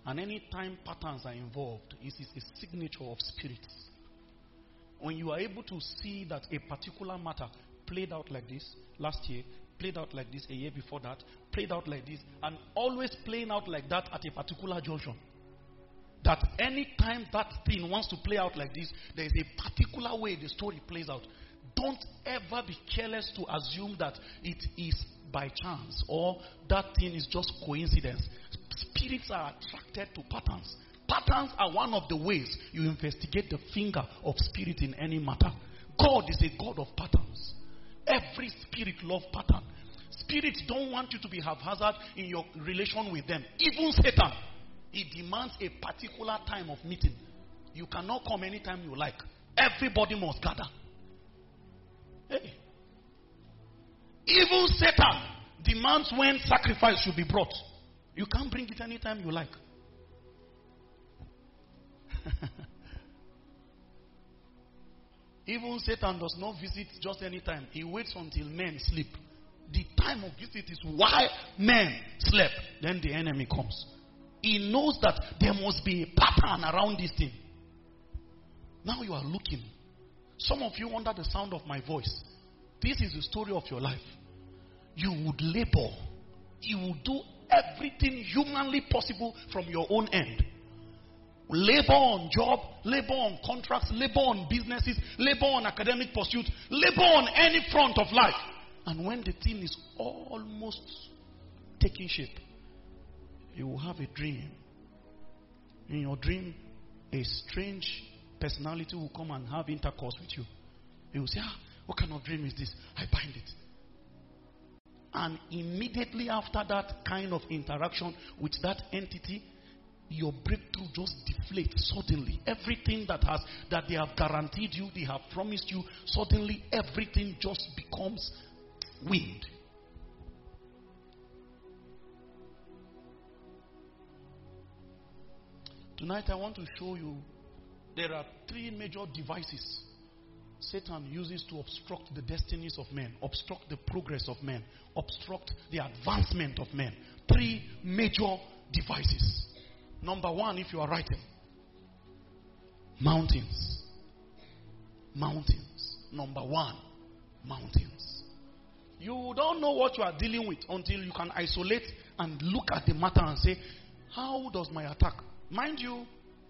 And any time patterns are involved, it is a signature of spirits. When you are able to see that a particular matter played out like this last year, played out like this a year before that, played out like this, and always playing out like that at a particular junction. That any time that thing wants to play out like this, there is a particular way the story plays out. Don't ever be careless to assume that it is by chance or that thing is just coincidence. Spirits are attracted to patterns. Patterns are one of the ways you investigate the finger of spirit in any matter. God is a God of patterns. Every spirit loves pattern. Spirits don't want you to be haphazard in your relation with them. Even Satan, he demands a particular time of meeting. You cannot come anytime you like. Everybody must gather. Hey. Even Satan demands when sacrifice should be brought. You can't bring it anytime you like. Even Satan does not visit just any time. He waits until men sleep. The time of visit is while men slept. Then the enemy comes. He knows that there must be a pattern around this thing. Now you are looking. Some of you under the sound of my voice. This is the story of your life. You would labor. You would do everything humanly possible from your own end. Labor on job, labor on contracts, labor on businesses, labor on academic pursuits, labor on any front of life. And when the thing is almost taking shape, you will have a dream. In your dream, a strange personality will come and have intercourse with you. You will say, what kind of dream is this? I bind it. And immediately after that kind of interaction with that entity, your breakthrough just deflates suddenly. Everything that they have guaranteed you, they have promised you, suddenly everything just becomes wind. Tonight I want to show you there are 3 major devices Satan uses to obstruct the destinies of men, obstruct the progress of men, obstruct the advancement of men. 3 major devices. Number 1, if you are writing, mountains. Mountains. Number 1, mountains. You don't know what you are dealing with until you can isolate and look at the matter and say, how does my attack? Mind you,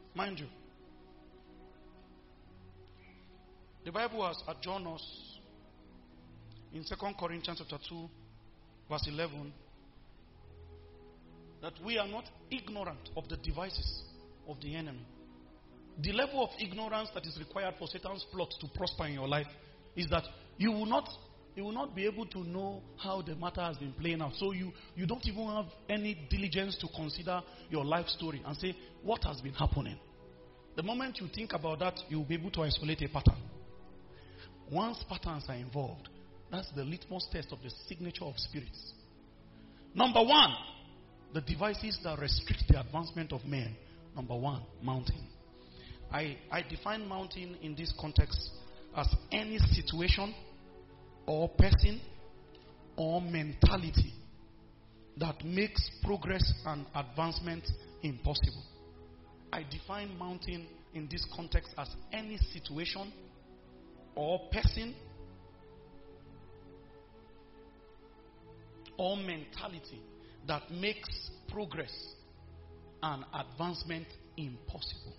the Bible has adjourned us in 2 Corinthians chapter 2, verse 11, that we are not ignorant of the devices of the enemy. The level of ignorance that is required for Satan's plot to prosper in your life is that you will not be able to know how the matter has been playing out. So you don't even have any diligence to consider your life story and say, what has been happening? The moment you think about that, you will be able to isolate a pattern. Once patterns are involved, that's the litmus test of the signature of spirits. Number 1, the devices that restrict the advancement of men. Number 1, mountain. I define mountain in this context as any situation or person or mentality that makes progress and advancement impossible. I define mountain in this context as any situation or person or mentality that makes progress and advancement impossible.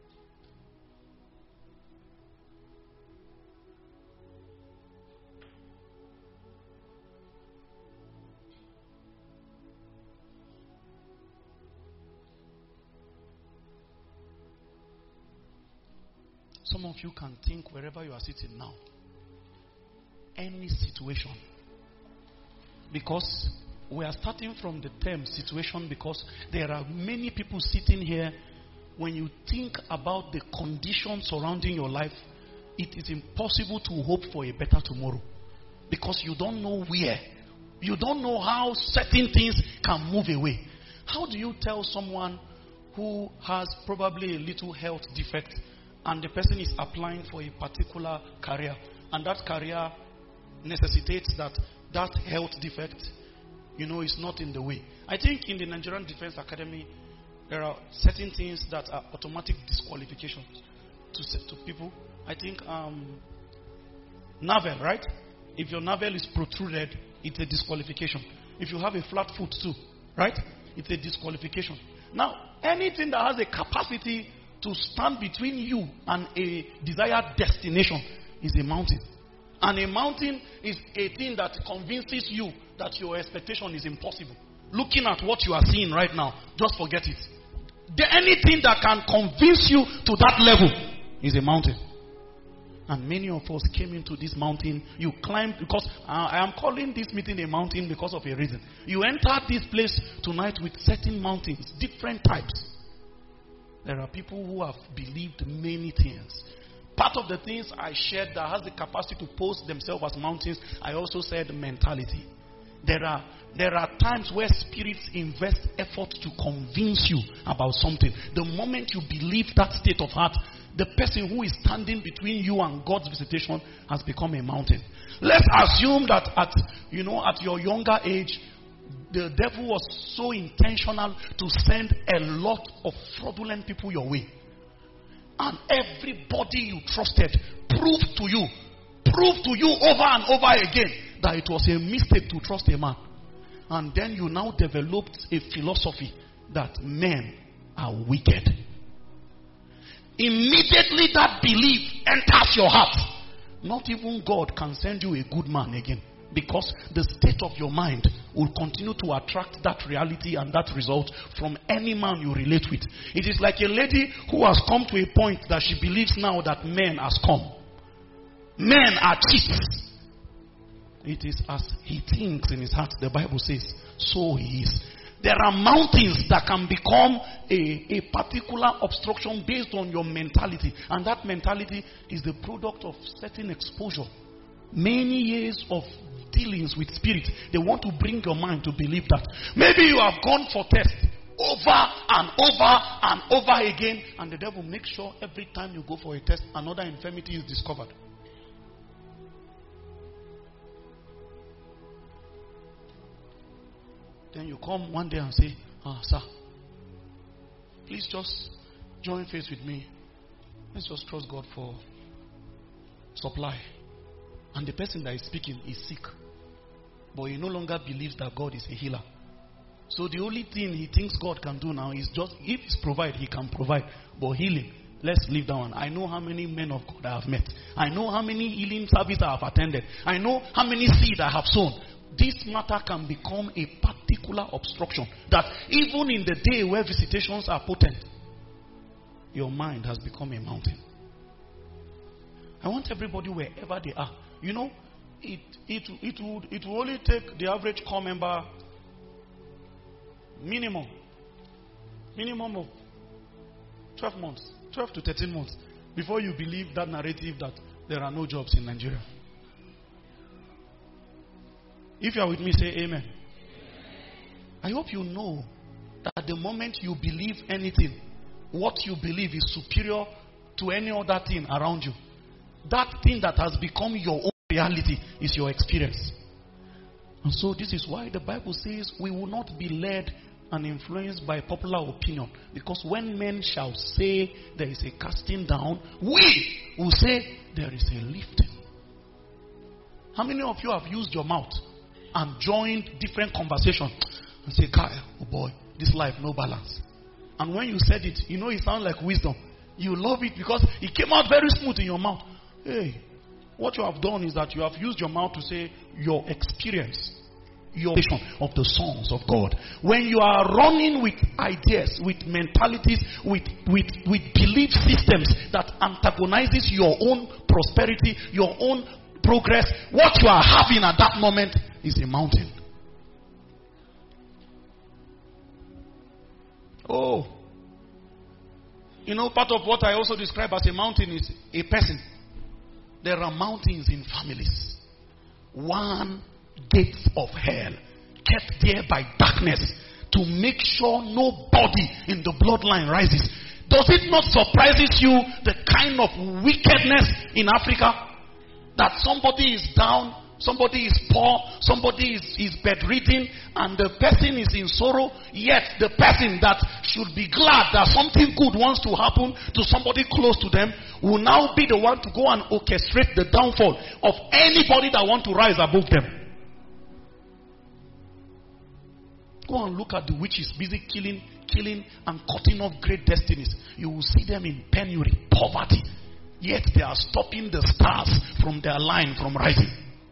Some of you can think wherever you are sitting now. Any situation. Because we are starting from the term situation because there are many people sitting here. When you think about the conditions surrounding your life, it is impossible to hope for a better tomorrow. Because you don't know where. You don't know how certain things can move away. How do you tell someone who has probably a little health defect and the person is applying for a particular career, and that career necessitates that health defect, is not in the way? I think in the Nigerian Defense Academy, There are certain things that are automatic disqualifications to people. I think navel, right? If your navel is protruded, it's a disqualification. If you have a flat foot too, right? It's a disqualification. Now, anything that has a capacity to stand between you and a desired destination is a mountain. And a mountain is a thing that convinces you that your expectation is impossible. Looking at what you are seeing right now, just forget it. Anything that can convince you to that level is a mountain. And many of us came into this mountain. You climbed, because I am calling this meeting a mountain because of a reason. You entered this place tonight with certain mountains, different types. There are people who have believed many things. Part of the things I shared that has the capacity to pose themselves as mountains, I also said mentality. There are times where spirits invest effort to convince you about something. The moment you believe that state of heart, the person who is standing between you and God's visitation has become a mountain. Let's assume that at your younger age, the devil was so intentional to send a lot of fraudulent people your way. And everybody you trusted proved to you over and over again that it was a mistake to trust a man. And then you now developed a philosophy that men are wicked. Immediately that belief enters your heart. Not even God can send you a good man again, because the state of your mind will continue to attract that reality and that result from any man you relate with. It is like a lady who has come to a point that she believes now that men has come. Men are cheats. It is as he thinks in his heart, the Bible says, so he is. There are mountains that can become a particular obstruction based on your mentality. And that mentality is the product of certain exposure. Many years of dealings with spirit. They want to bring your mind to believe that. Maybe you have gone for tests over and over and over again. And the devil makes sure every time you go for a test, another infirmity is discovered. Then you come one day and say, sir, please just join faith with me. Let's just trust God for supply. And the person that is speaking is sick. But he no longer believes that God is a healer. So the only thing he thinks God can do now is just, if he's provide, he can provide. But healing, let's leave that one. I know how many men of God I have met. I know how many healing services I have attended. I know how many seed I have sown. This matter can become a particular obstruction that even in the day where visitations are potent, your mind has become a mountain. I want everybody, wherever they are, it will only take the average core member minimum of 12 months, 12 to 13 months before you believe that narrative that there are no jobs in Nigeria. If you are with me, say amen. I hope you know that the moment you believe anything, what you believe is superior to any other thing around you. That thing that has become your own reality is your experience. And so this is why the Bible says we will not be led and influenced by popular opinion. Because when men shall say there is a casting down, we will say there is a lifting. How many of you have used your mouth and joined different conversations and say, oh boy, this life no balance? And when you said it, it sounds like wisdom. You love it because it came out very smooth in your mouth. Hey, what you have done is that you have used your mouth to say your experience, your vision of the sons of God. When you are running with ideas, with mentalities, with belief systems that antagonizes your own prosperity, your own progress, what you are having at that moment is a mountain. Oh, part of what I also describe as a mountain is a person. There are mountains in families. One gate of hell kept there by darkness to make sure nobody in the bloodline rises. Does it not surprise you the kind of wickedness in Africa? That somebody is down, somebody is poor, somebody is bedridden, and the person is in sorrow, yet the person that should be glad that something good wants to happen to somebody close to them will now be the one to go and orchestrate the downfall of anybody that wants to rise above them. Go and look at the witches busy killing and cutting off great destinies. You will see them in penury, poverty, yet they are stopping the stars from their line from rising.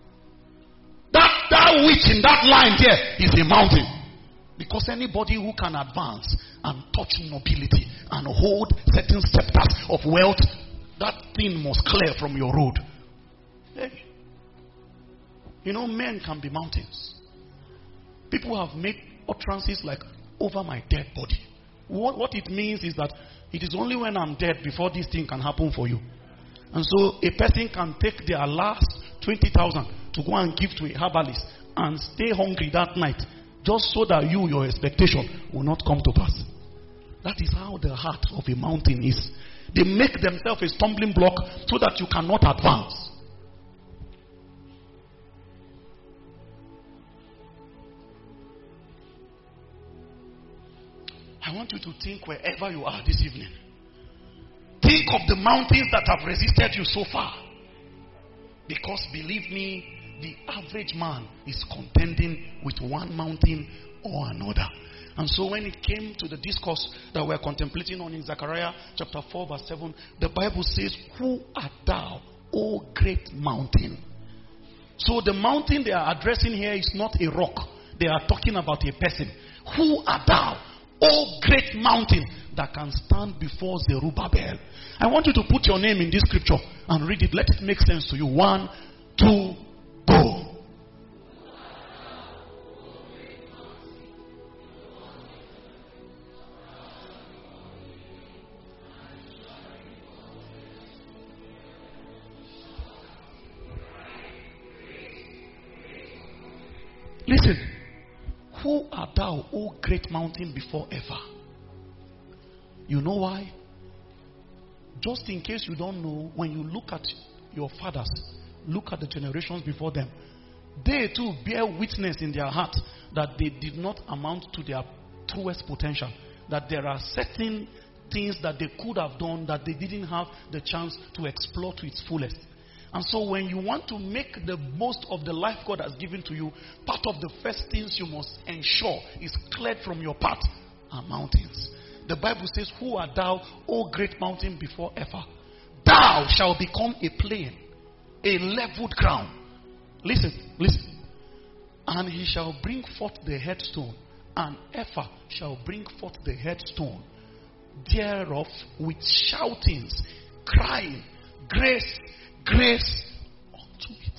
That witch in that line there is a mountain. Because anybody who can advance and touch nobility and hold certain scepters of wealth, that thing must clear from your road. Hey. You know, men can be mountains. People have made utterances like, over my dead body. What it means is that it is only when I'm dead before this thing can happen for you. And so a person can take their last 20,000 to go and give to a herbalist and stay hungry that night just so that your expectation will not come to pass. That is how the heart of a mountain is. They make themselves a stumbling block so that you cannot advance. I want you to think wherever you are this evening. Think of the mountains that have resisted you so far. Because believe me, the average man is contending with one mountain or another. And so when it came to the discourse that we're contemplating on in Zechariah chapter 4 verse 7, the Bible says, who art thou, O great mountain? So the mountain they are addressing here is not a rock. They are talking about a person. Who art thou, O great mountain, that can stand before Zerubbabel? I want you to put your name in this scripture and read it. Let it make sense to you. 1, 2, go. Listen. Who art thou, O great mountain, before ever? You know why? Just in case you don't know, when you look at your fathers, look at the generations before them, they too bear witness in their heart that they did not amount to their truest potential. That there are certain things that they could have done that they didn't have the chance to explore to its fullest. And so when you want to make the most of the life God has given to you, part of the first things you must ensure is cleared from your path are mountains. The Bible says, who art thou, O great mountain, before ever? Thou shalt become a plain, a leveled ground. Listen. And he shall bring forth the headstone, and ever shall bring forth the headstone thereof with shoutings, crying, grace, grace unto it.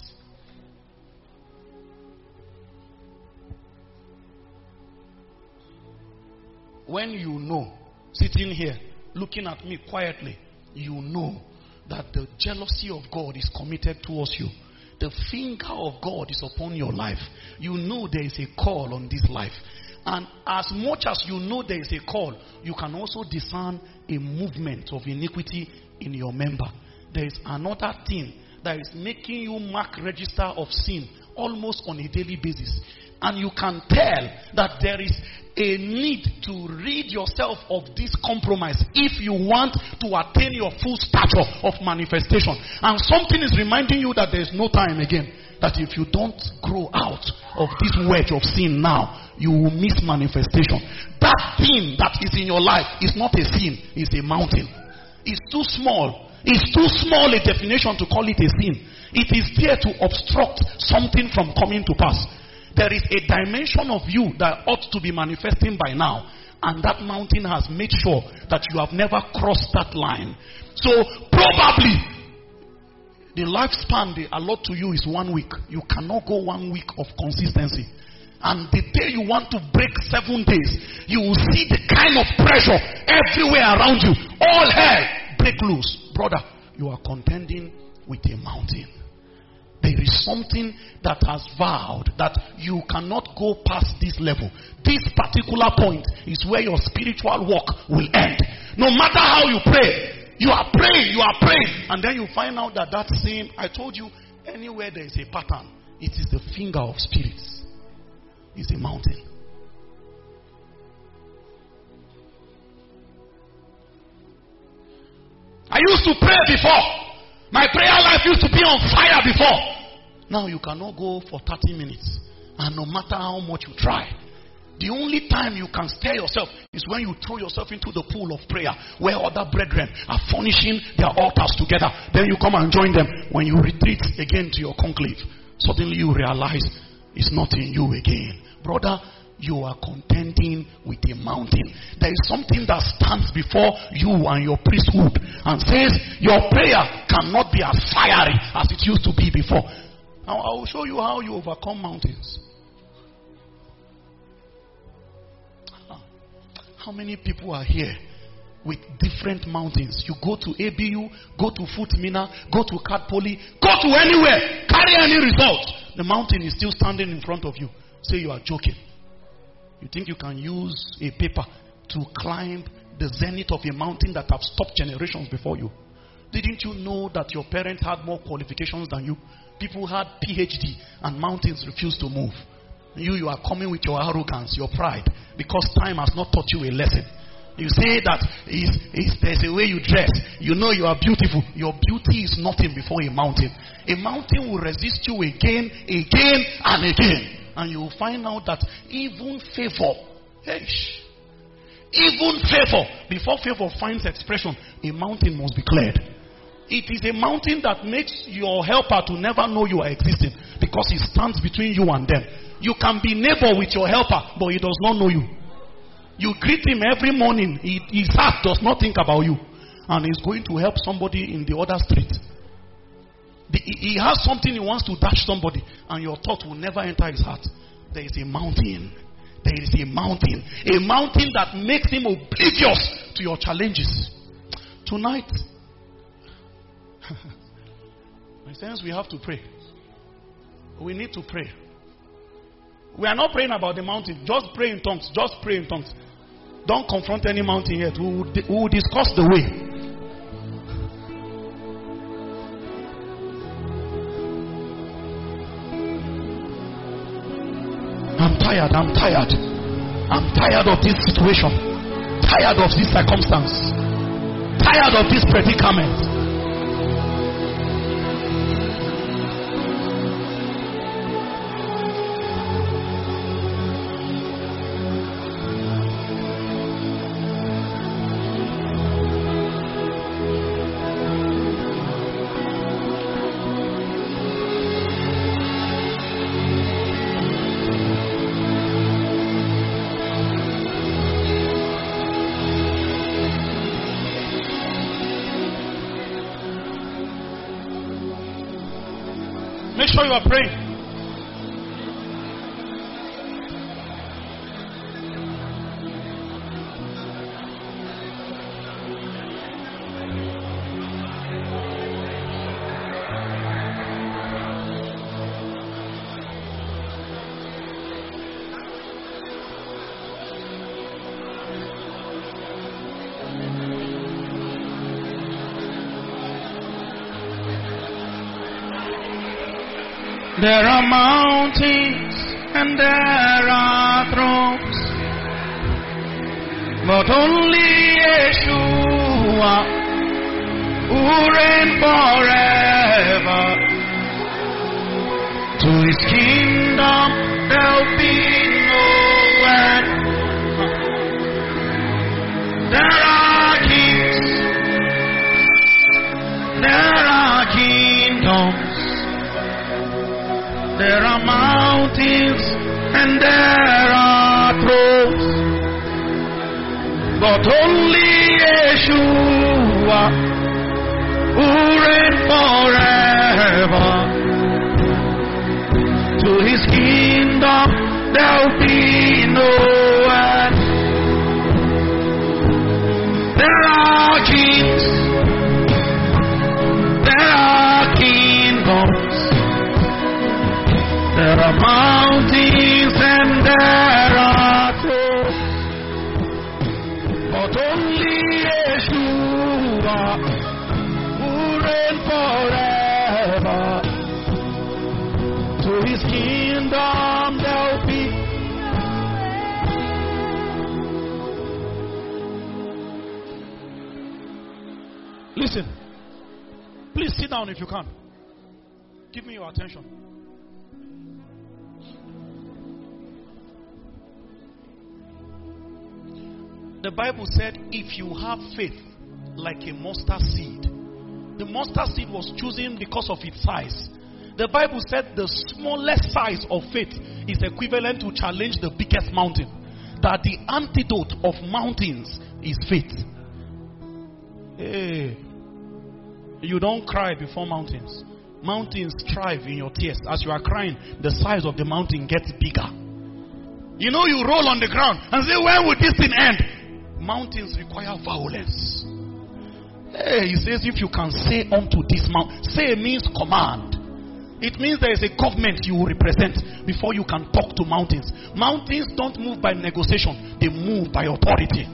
When you know, sitting here, looking at me quietly, you know that the jealousy of God is committed towards you. The finger of God is upon your life. You know there is a call on this life. And as much as you know there is a call, you can also discern a movement of iniquity in your member. There is another thing that is making you mark register of sin almost on a daily basis. And you can tell that there is a need to rid yourself of this compromise if you want to attain your full stature of manifestation. And something is reminding you that there is no time again. That if you don't grow out of this wedge of sin now, you will miss manifestation. That thing that is in your life is not a sin, it's a mountain. It's too small. It's too small a definition to call it a sin. It is there to obstruct something from coming to pass. There is a dimension of you that ought to be manifesting by now. And that mountain has made sure that you have never crossed that line. So probably the lifespan they allot to you is 1 week. You cannot go 1 week of consistency. And the day you want to break 7 days, you will see the kind of pressure everywhere around you. All hell break loose. Brother, you are contending with a mountain. There is something that has vowed that you cannot go past this level. This particular point is where your spiritual walk will end. No matter how you pray, you are praying, and then you find out that same, I told you, anywhere there is a pattern It is the finger of spirits. It's a mountain. I used to pray before. My prayer life used to be on fire before. Now you cannot go for 30 minutes. And no matter how much you try, the only time you can stir yourself is when you throw yourself into the pool of prayer where other brethren are furnishing their altars together. Then you come and join them. When you retreat again to your conclave, suddenly you realize it's not in you again. Brother, you are contending with a mountain. There is something that stands before you and your priesthood and says your prayer cannot be as fiery as it used to be before. Now I will show you how you overcome mountains. How many people are here with different mountains? You go to ABU, go to Footmina, go to Katpoli, go to anywhere, carry any result. The mountain is still standing in front of you. Say you are joking. You think you can use a paper to climb the zenith of a mountain that have stopped generations before you? Didn't you know that your parents had more qualifications than you? People had PhD and mountains refused to move. You are coming with your arrogance, your pride, because time has not taught you a lesson. You say that there's a way you dress. You know you are beautiful. Your beauty is nothing before a mountain. A mountain will resist you again, and again. And you will find out that even favor, before favor finds expression, a mountain must be cleared. It is a mountain that makes your helper to never know you are existing, because he stands between you and them. You can be neighbor with your helper, but he does not know you. You greet him every morning. His heart does not think about you. And he's going to help somebody in the other street. He has something he wants to dash somebody, and your thought will never enter his heart. There is a mountain. There is a mountain. A mountain that makes him oblivious to your challenges. Tonight, my friends, we have to pray. We need to pray. We are not praying about the mountain. Just pray in tongues. Just pray in tongues. Don't confront any mountain yet. We will discuss the way. I'm tired. I'm tired. I'm tired of this situation. Tired of this circumstance. Tired of this predicament. Make sure you are praying. There are mountains and there are thrones, but only Yeshua, who reigns forever. To his kingdom there'll be no end. There are kings, there are kingdoms. There are mountains and there are thrones, but only Yeshua, who reigns forever. To his kingdom there'll be no end. There are kings, there are kingdoms. There are mountains and there are thrones, but only Yeshua, who reigns forever. To his His kingdom there will be. Listen, please sit down if you can. Give me your attention. The Bible said, if you have faith like a mustard seed. The mustard seed was chosen because of its size. The Bible said the smallest size of faith is equivalent to challenge the biggest mountain. That the antidote of mountains is faith. Hey, you don't cry before mountains. Mountains thrive in your tears. As you are crying, the size of the mountain gets bigger. You know, you roll on the ground and say, when will this thing end? Mountains require violence. Hey, he says, if you can say unto this mountain, say means command. It means there is a government you will represent before you can talk to mountains. Mountains don't move by negotiation, they move by authority.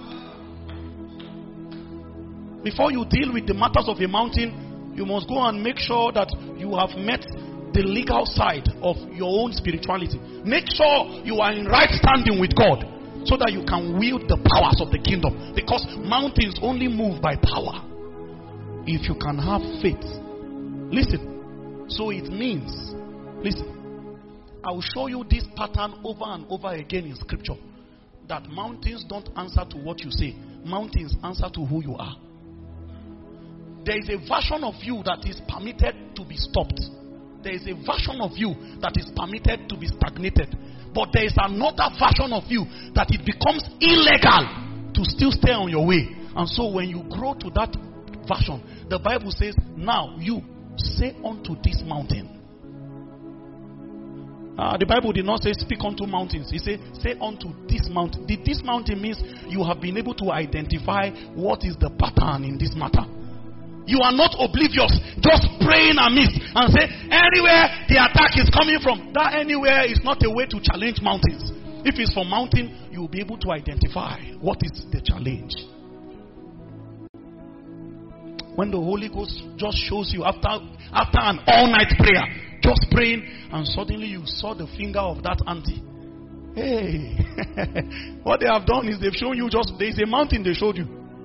Before you deal with the matters of a mountain, you must go and make sure that you have met the legal side of your own spirituality. Make sure you are in right standing with God, so that you can wield the powers of the kingdom. Because mountains only move by power. If you can have faith. Listen. So it means, listen, I will show you this pattern over and over again in scripture. That mountains don't answer to what you say. Mountains answer to who you are. There is a version of you that is permitted to be stopped. There is a version of you that is permitted to be stagnated. But there is another version of you that it becomes illegal to still stay on your way. And so when you grow to that version, the Bible says, now you say unto this mountain. The Bible did not say speak unto mountains. He said say unto this mountain. This mountain means you have been able to identify what is the pattern in this matter. You are not oblivious, just praying amiss and say, anywhere the attack is coming from, that anywhere is not a way to challenge mountains. If it's for mountain, you will be able to identify what is the challenge. When the Holy Ghost just shows you after an all-night prayer, just praying, and suddenly you saw the finger of that auntie. Hey, what they have done is they've shown you just, there is a mountain they showed you.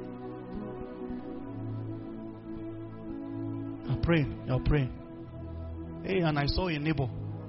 You're praying. Hey, and I saw a neighbor.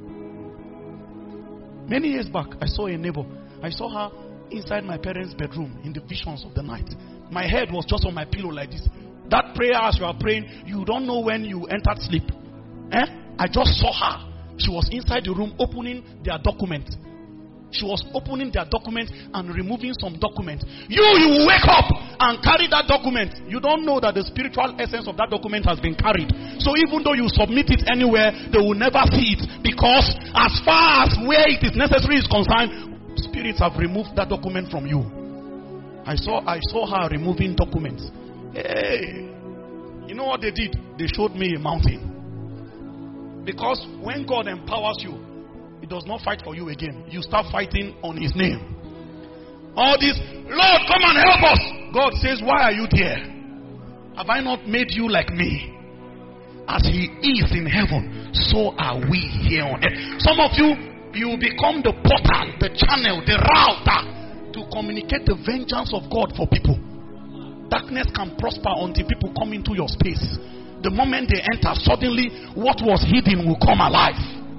Many years back, I saw a neighbor. I saw her inside my parents' bedroom in the visions of the night. My head was just on my pillow like this. That prayer as you are praying, you don't know when you entered sleep. I just saw her. She was inside the room opening their document. She was opening their document and removing some documents. You will wake up and carry that document. You don't know that the spiritual essence of that document has been carried. So even though you submit it anywhere, they will never see it. Because as far as where it is necessary is concerned, spirits have removed that document from you. I saw her removing documents. Hey, you know what they did? They showed me a mountain. Because when God empowers you, He does not fight for you again. You start fighting on His name. All this, Lord, come and help us. God says, why are you there? Have I not made you like me? As He is in heaven, so are we here on earth. Some of you, you become the portal, the channel, the router to communicate the vengeance of God for people. Darkness can prosper until people come into your space. The moment they enter, suddenly what was hidden will come alive.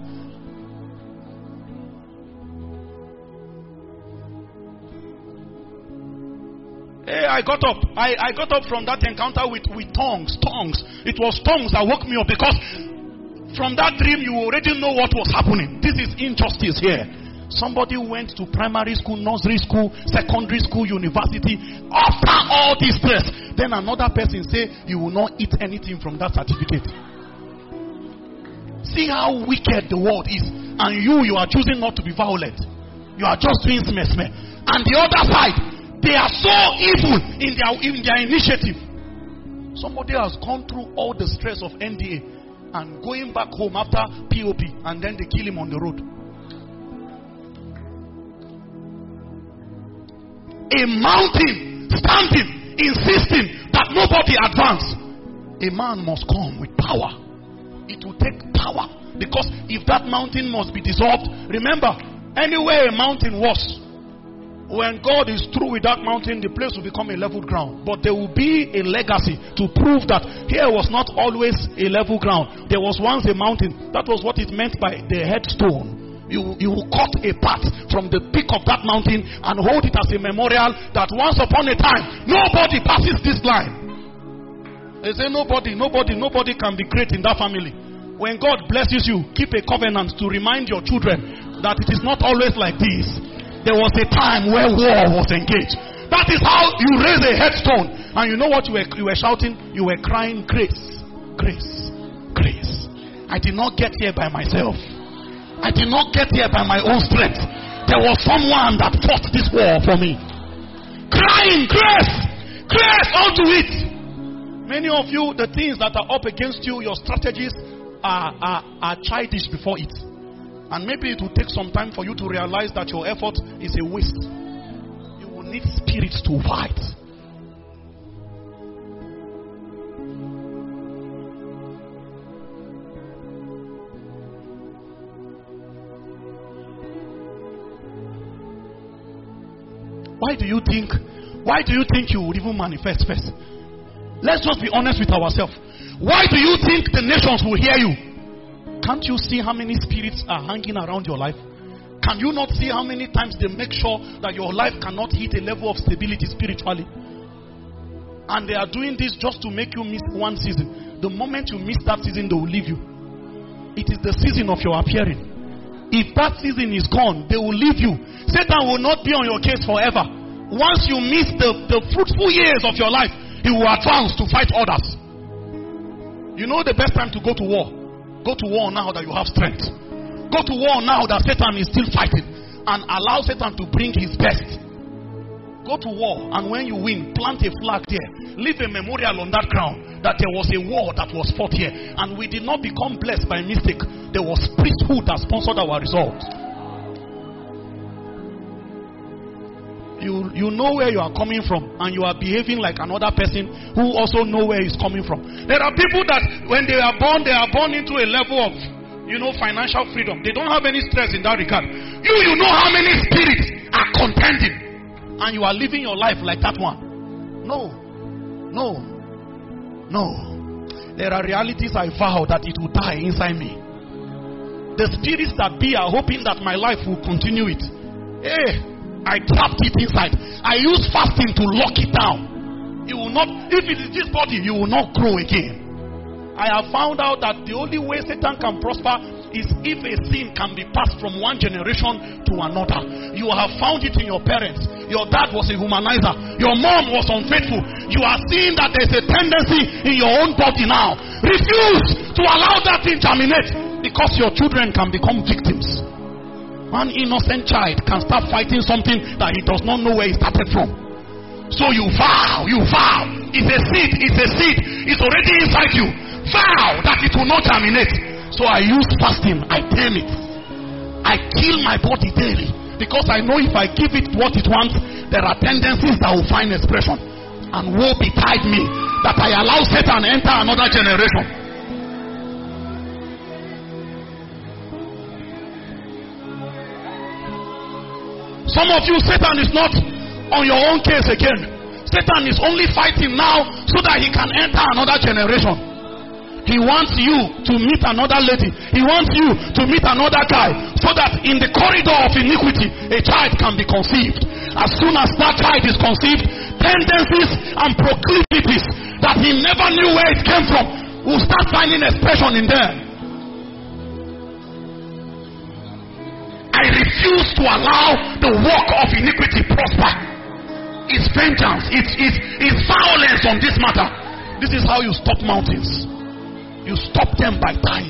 Hey, I got up. I got up from that encounter with tongues. It was tongues that woke me up, because from that dream you already know what was happening. This is injustice here. Somebody went to primary school, nursery school, secondary school, university. After all this stress, then another person say you will not eat anything from that certificate. See how wicked the world is, and you are choosing not to be violent. You are just doing smeh. And the other side, they are so evil in their initiative. Somebody has gone through all the stress of NDA and going back home after POP, and then they kill him on the road. A mountain standing, insisting that nobody advance. A man must come with power. It will take power Because if that mountain must be dissolved, remember, anywhere a mountain was, when God is through with that mountain, the place will become a level ground. But there will be a legacy to prove that here was not always a level ground. There was once a mountain. That was what it meant by the headstone. You will cut a part from the peak of that mountain and hold it as a memorial that once upon a time, nobody passes this line. They say nobody can be great in that family. When God blesses you, keep a covenant to remind your children that it is not always like this. There was a time where war was engaged. That is how you raise a headstone. And you know what you were shouting? You were crying, grace, grace, grace. I did not get here by myself. I did not get here by my own strength. There was someone that fought this war for me. Crying, grace, grace unto it. Many of you, the things that are up against you, your strategies are childish before it. And maybe it will take some time for you to realize that your effort is a waste. You will need spirits to fight. Why do you think you would even manifest first? Let's just be honest with ourselves. Why do you think the nations will hear you? Can't you see how many spirits are hanging around your life? Can you not see how many times they make sure that your life cannot hit a level of stability spiritually? And they are doing this just to make you miss one season. The moment you miss that season, they will leave you. It is the season of your appearing. If that season is gone, they will leave you. Satan will not be on your case forever. Once you miss the fruitful years of your life, he will advance to fight others. You know the best time to go to war? Go to war now that you have strength. Go to war now that Satan is still fighting, and allow Satan to bring his best. Go to war, and when you win, plant a flag there. Leave a memorial on that ground that there was a war that was fought here, and we did not become blessed by mistake. There was priesthood that sponsored our results. You know where you are coming from, and you are behaving like another person who also know where he's coming from. There are people that when they are born into a level of, financial freedom. They don't have any stress in that regard. You know how many spirits are contending, and you are living your life like that one. No. There are realities I vow that it will die inside me. The spirits that be are hoping that my life will continue it. I trapped it inside. I use fasting to lock it down. It will not, if it is this body, you will not grow again. I have found out that the only way Satan can prosper is if a sin can be passed from one generation to another. You have found it in your parents. Your dad was a humanizer. Your mom was unfaithful. You are seeing that there's a tendency in your own body now. Refuse to allow that thing germinate, because your children can become victims. One innocent child can start fighting something that he does not know where he started from. So you vow. It's a seed. It's already inside you. Vow that it will not germinate. So I use fasting. I tame it. I kill my body daily, because I know if I give it what it wants, there are tendencies that will find expression. And woe betide me that I allow Satan enter another generation. Some of you, Satan is not on your own case again. Satan is only fighting now so that he can enter another generation. He wants you to meet another lady. He wants you to meet another guy, so that in the corridor of iniquity, a child can be conceived. As soon as that child is conceived, tendencies and proclivities that he never knew where it came from will start finding expression in them. I refuse to allow the work of iniquity prosper. It's vengeance. It's violence on this matter. This is how you stop mountains. You stop them by time.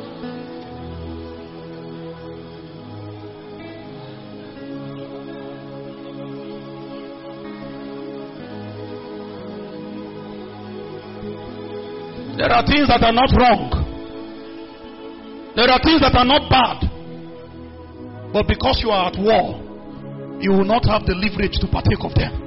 There are things that are not wrong. There are things that are not bad. But because you are at war, you will not have the leverage to partake of them.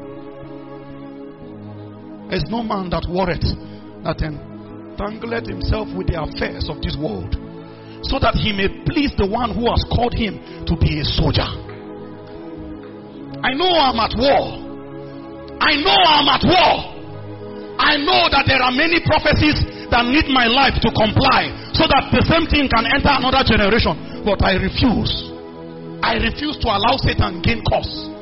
There's no man that warreth that entangleth himself with the affairs of this world. so that he may please the one who has called him to be a soldier. I know I'm at war. I know I'm at war. I know that there are many prophecies that need my life to comply so that the same thing can enter another generation. But I refuse. I refuse to allow Satan gain cause.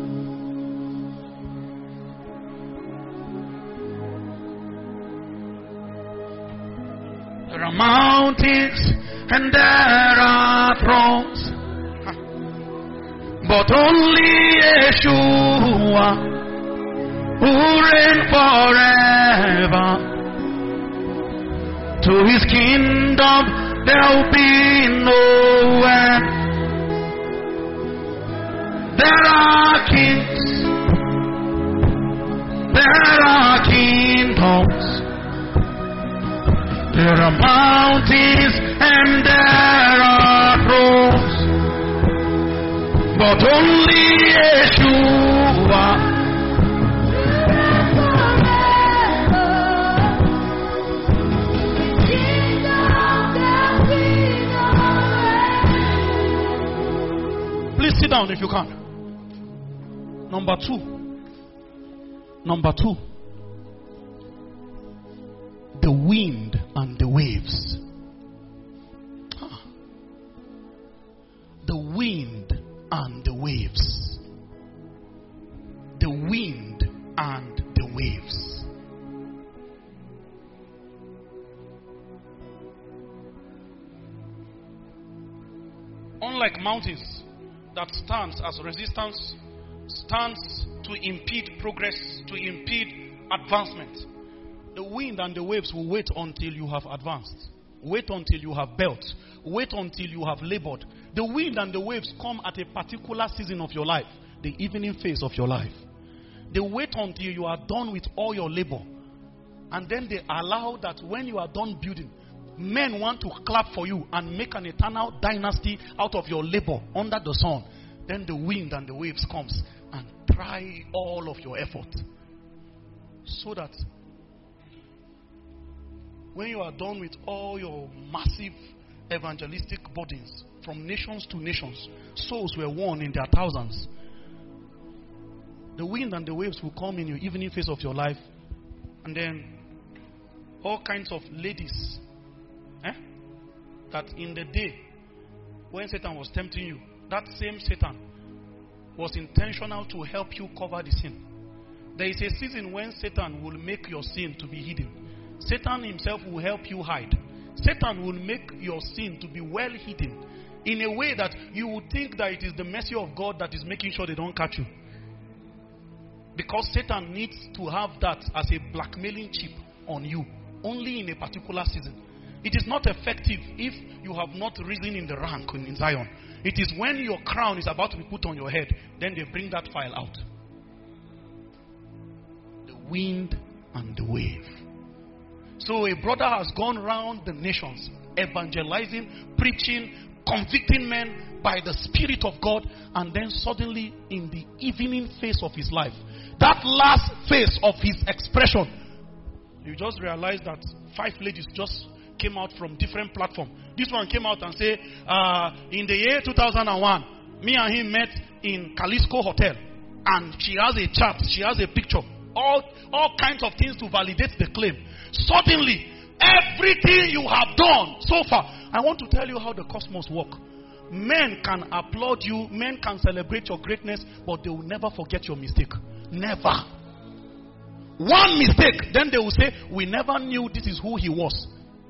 There are mountains and there are thrones, but only Yeshua, who reigns forever. To his kingdom there will be no end. There are kings, there are kingdoms, there are mountains and there are thrones, but only Yeshua. Please sit down if you can. Number two. The wind and the waves. The wind and the waves. The wind and the waves. Unlike mountains that stands as resistance, stands to impede progress, to impede advancement, the wind and the waves will wait until you have advanced. Wait until you have built. Wait until you have labored. The wind and the waves come at a particular season of your life, the evening phase of your life. They wait until you are done with all your labor. And then they allow that when you are done building, men want to clap for you and make an eternal dynasty out of your labor under the sun. Then the wind and the waves comes and try all of your effort. So that when you are done with all your massive evangelistic burdens from nations to nations, souls were won in their thousands. The wind and the waves will come in your evening phase of your life, and then all kinds of ladies that in the day when Satan was tempting you, that same Satan was intentional to help you cover the sin. There is a season when Satan will make your sin to be hidden. Satan himself will help you hide. Satan will make your sin to be well hidden in a way that you would think that it is the mercy of God that is making sure they don't catch you. Because Satan needs to have that as a blackmailing chip on you, only in a particular season. It is not effective if you have not risen in the rank in Zion. It is when your crown is about to be put on your head, then they bring that file out. The wind and the wave. So a brother has gone around the nations, evangelizing, preaching, convicting men by the Spirit of God, and then suddenly in the evening phase of his life, that last phase of his expression, you just realize that 5 ladies just came out from different platforms. This one came out and said, in the year 2001, me and him met in Calisco Hotel, and she has a chart, she has a picture, all kinds of things to validate the claim. Suddenly, everything you have done so far, I want to tell you how the cosmos work. Men can applaud you, men can celebrate your greatness, but they will never forget your mistake. Never. One mistake, then they will say, we never knew this is who he was.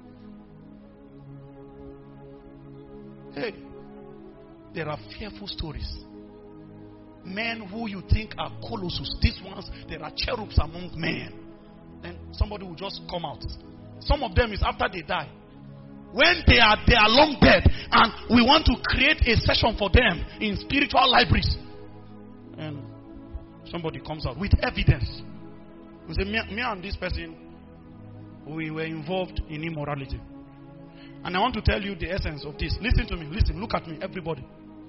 Hey, there are fearful stories. Men who you think are colossus, these ones, there are cherubs among men. Then somebody will just come out. Some of them is after they die. When they are long dead, and we want to create a session for them in spiritual libraries. And somebody comes out with evidence. We say, me and this person, we were involved in immorality. And I want to tell you the essence of this. Listen to me. Listen. Look at me, everybody.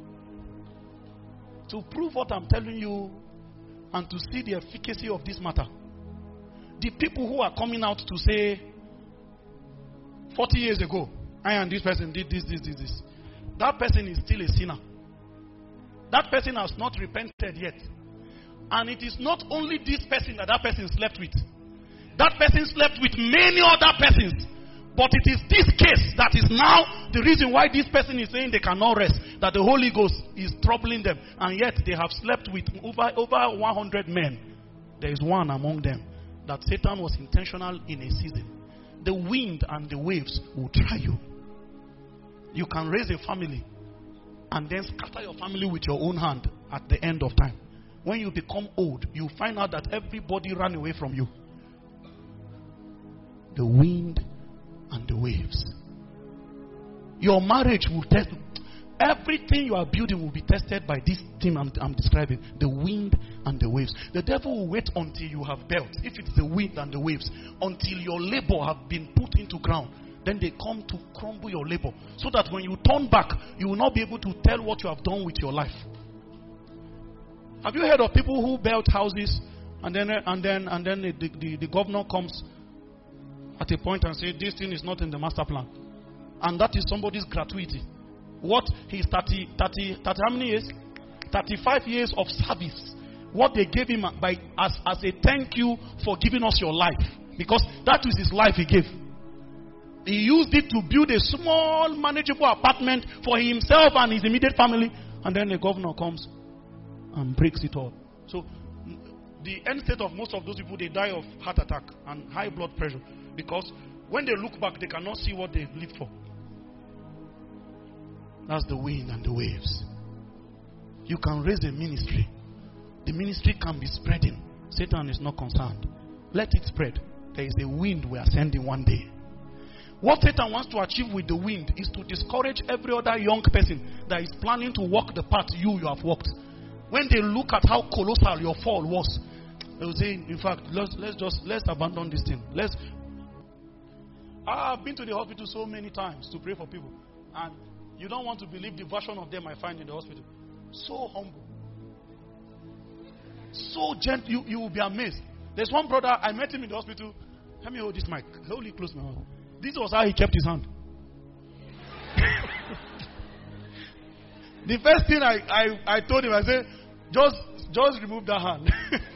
To prove what I'm telling you and to see the efficacy of this matter, the people who are coming out to say 40 years ago, I and this person did this. That person is still a sinner. That person has not repented yet. And it is not only this person that person slept with. That person slept with many other persons. But it is this case that is now the reason why this person is saying they cannot rest. That the Holy Ghost is troubling them. And yet they have slept with over 100 men. There is one among them that Satan was intentional in a season. The wind and the waves will try you. You can raise a family and then scatter your family with your own hand at the end of time. When you become old, you find out that everybody ran away from you. The wind and the waves. Your marriage will test. Everything you are building will be tested by this thing I'm describing. The wind and the waves. The devil will wait until you have built. If it's the wind and the waves. Until your labor have been put into ground. Then they come to crumble your labor. So that when you turn back, you will not be able to tell what you have done with your life. Have you heard of people who built houses and then the governor comes at a point and says this thing is not in the master plan, and that is somebody's gratuity? What he's 30 how many years? 35 years of service. What they gave him as a thank you for giving us your life, because that is his life he gave. He used it to build a small manageable apartment for himself and his immediate family, and then the governor comes and breaks it all. So the end state of most of those people, they die of heart attack and high blood pressure, because when they look back, they cannot see what they lived for. That's the wind and the waves. You can raise a ministry. The ministry can be spreading. Satan is not concerned. Let it spread. There is a wind we are sending one day. What Satan wants to achieve with the wind is to discourage every other young person that is planning to walk the path you have walked. When they look at how colossal your fall was, they will say, in fact, let's abandon this thing. I've been to the hospital so many times to pray for people, and you don't want to believe the version of them I find in the hospital. So humble, so gentle. You will be amazed. There's one brother, I met him in the hospital. Let me hold this mic. Hold it close to my mouth. This was how he kept his hand. The first thing I told him, I said, just remove that hand.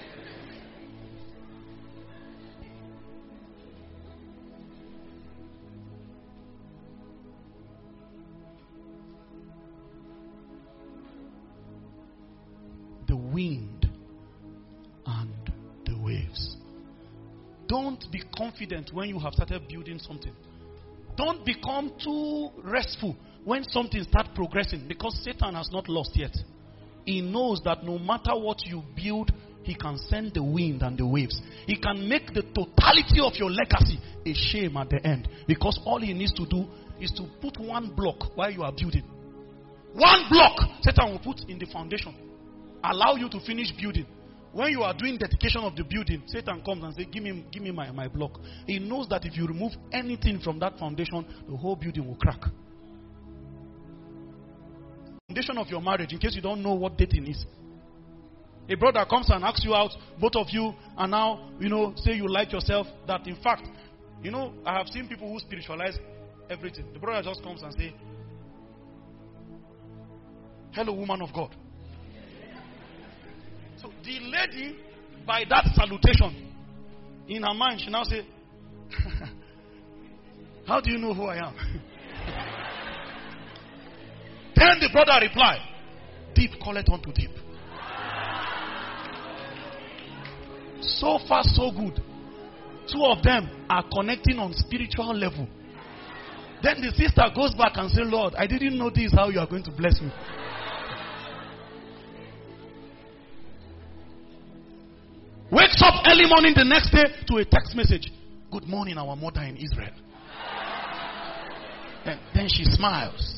The wind and the waves. Don't be confident when you have started building something. Don't become too restful when something starts progressing, because Satan has not lost yet. He knows that no matter what you build, he can send the wind and the waves. He can make the totality of your legacy a shame at the end, because all he needs to do is to put one block while you are building. One block Satan will put in the foundation, allow you to finish building. When you are doing dedication of the building, Satan comes and says, give me my block. He knows that if you remove anything from that foundation, the whole building will crack. Foundation of your marriage, in case you don't know what dating is. A brother comes and asks you out, both of you are now, say you like yourself, that in fact, I have seen people who spiritualize everything. The brother just comes and says, hello, woman of God. So the lady, by that salutation, in her mind, she now says, how do you know who I am? Then the brother replied, deep calleth unto deep. So far, so good. Two of them are connecting on spiritual level. Then the sister goes back and says, Lord, I didn't know this is how you are going to bless me. Wakes up early morning the next day to a text message. Good morning, our mother in Israel. And then she smiles.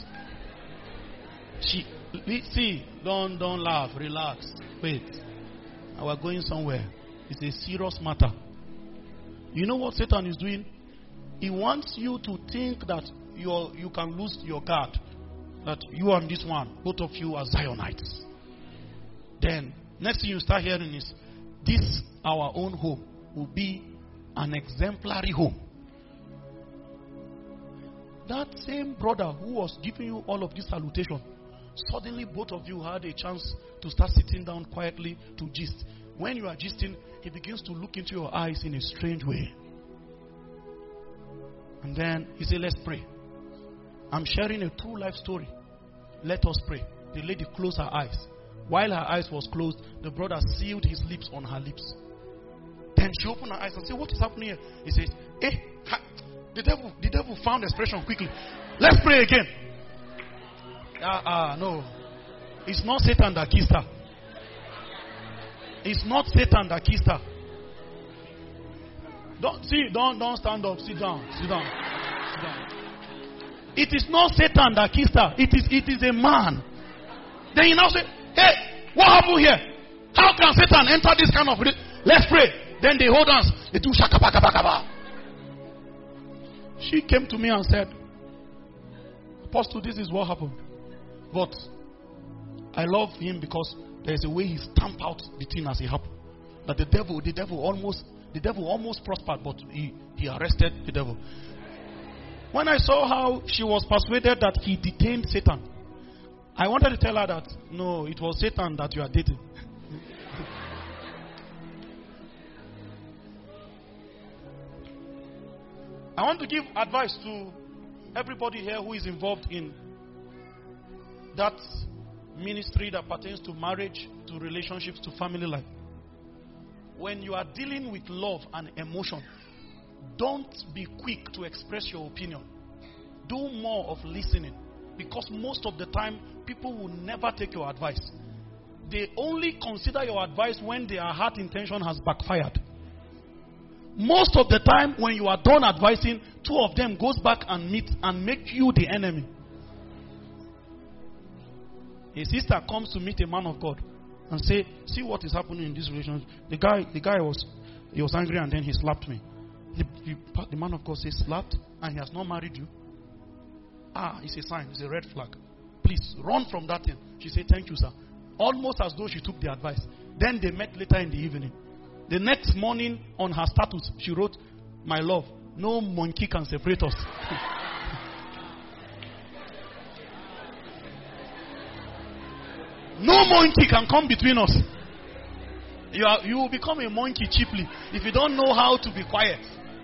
Don't laugh, relax. Wait. We're going somewhere. It's a serious matter. You know what Satan is doing? He wants you to think that you can lose your guard. That you and this one, both of you are Zionites. Then, next thing you start hearing is, this, our own home, will be an exemplary home. that same brother who was giving you all of this salutation, suddenly both of you had a chance to start sitting down quietly to gist. When you are gisting, he begins to look into your eyes in a strange way. And then he said, let's pray. I'm sharing a true life story. Let us pray. The lady closed her eyes. While her eyes was closed, the brother sealed his lips on her lips. Then she opened her eyes and said, what is happening here? He says, the devil found expression quickly. Let's pray again. No. It's not Satan that kissed her. It's not Satan that kissed her. Don't stand up. Sit down. Sit down. Sit down. It is not Satan that kissed her. It is a man. Then he now say, hey, what happened here? How can Satan enter this kind of... Let's pray. Then they hold hands. They do shakabakabakaba. She came to me and said, Apostle, this is what happened. But I love him because there's a way he stamped out the thing as it happened. That the devil almost prospered, but he arrested the devil. When I saw how she was persuaded that he detained Satan, I wanted to tell her that, no, it was Satan that you are dating. I want to give advice to everybody here who is involved in that ministry that pertains to marriage, to relationships, to family life. When you are dealing with love and emotion, don't be quick to express your opinion. Do more of listening. Because most of the time, people will never take your advice. They only consider your advice when their heart intention has backfired. Most of the time, when you are done advising, two of them goes back and meet and make you the enemy. A sister comes to meet a man of God and say, see what is happening in this relationship. The guy was angry and then he slapped me. The man of God says, slapped and he has not married you? It's a sign, it's a red flag. Please run from that thing. She said, thank you, sir. Almost as though she took the advice. Then they met later in the evening. The next morning on her status, she wrote, my love, no monkey can separate us. No monkey can come between us. You will become a monkey cheaply if you don't know how to be quiet.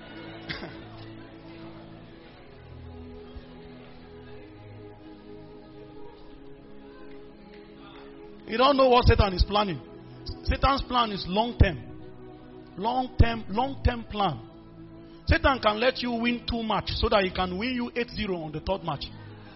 You don't know what Satan is planning. Satan's plan is long-term. Long-term plan. Satan can let you win 2 matches so that he can win you 8-0 on the 3rd match.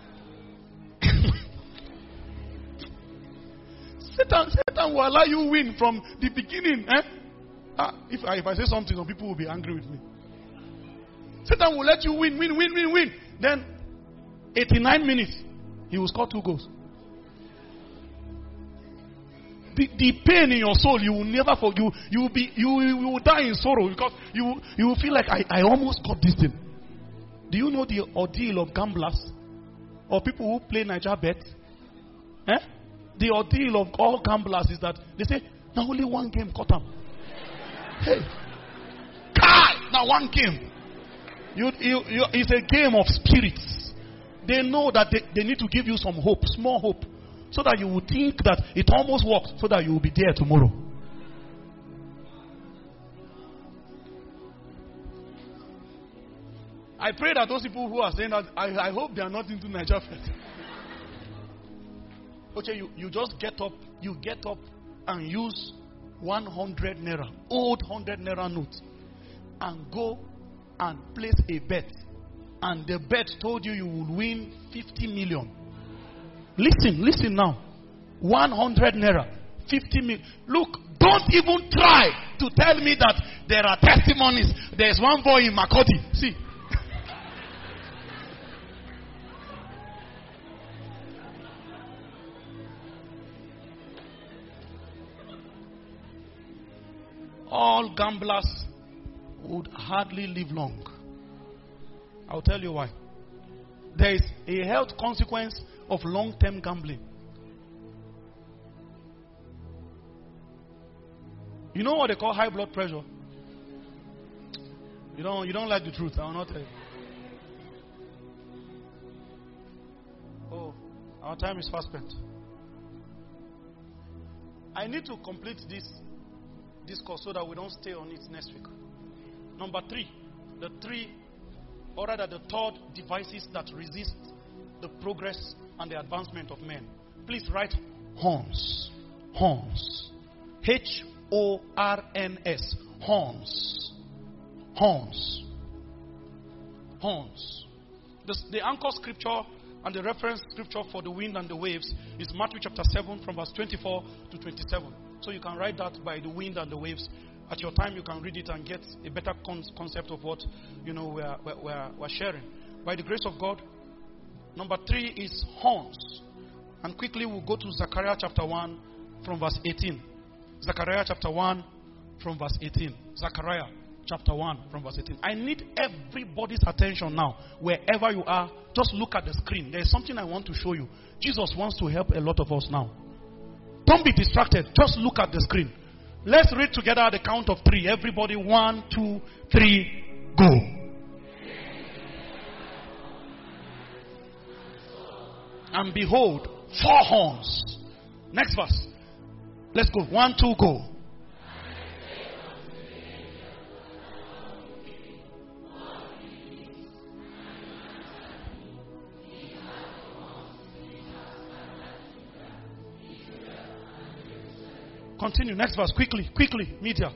Satan will allow you win from the beginning. If I say something, some people will be angry with me. Satan will let you win. Then, 89 minutes, he will score 2 goals. The pain in your soul, you will never forget. You will die in sorrow because you will feel like I almost got this thing. Do you know the ordeal of gamblers or people who play Niger bet? The ordeal of all gamblers is that they say, now only one game caught them. Hey, now one game. It's a game of spirits. They know that they need to give you some hope, small hope, so that you will think that it almost worked, so that you will be there tomorrow. I pray that those people who are saying that, I hope they are not into Niger bet. Okay, you just get up and use 100 naira, old 100 naira note, and go and place a bet. And the bet told you will win 50 million. Listen now. 100 naira, 50 million. Look, don't even try to tell me that there are testimonies. There's one boy in Makodi. See. All gamblers would hardly live long. I'll tell you why. There is a health consequence of long-term gambling. You know what they call high blood pressure? You don't like the truth. I will not tell you. Our time is fast spent. I need to complete this discourse so that we don't stay on it next week. Number 3, the third devices that resist the progress and the advancement of men. Please write horns. Horns. Horns. Horns. Horns. Horns. The anchor scripture and the reference scripture for the wind and the waves is Matthew chapter 7 from verse 24 to 27. So you can write that by the wind and the waves. At your time, you can read it and get a better concept of what we're sharing. By the grace of God. Number 3 is horns. And quickly we'll go to Zechariah chapter 1 from verse 18. Zechariah chapter 1 from verse 18. Zechariah chapter 1 from verse 18. I need everybody's attention now. Wherever you are, just look at the screen. There is something I want to show you. Jesus wants to help a lot of us now. Don't be distracted. Just look at the screen. Let's read together at the count of 3. Everybody, 1, 2, 3, go. And behold, 4 horns. Next verse. Let's go. 1, 2, go. Continue. Next verse. Quickly. Quickly. Media.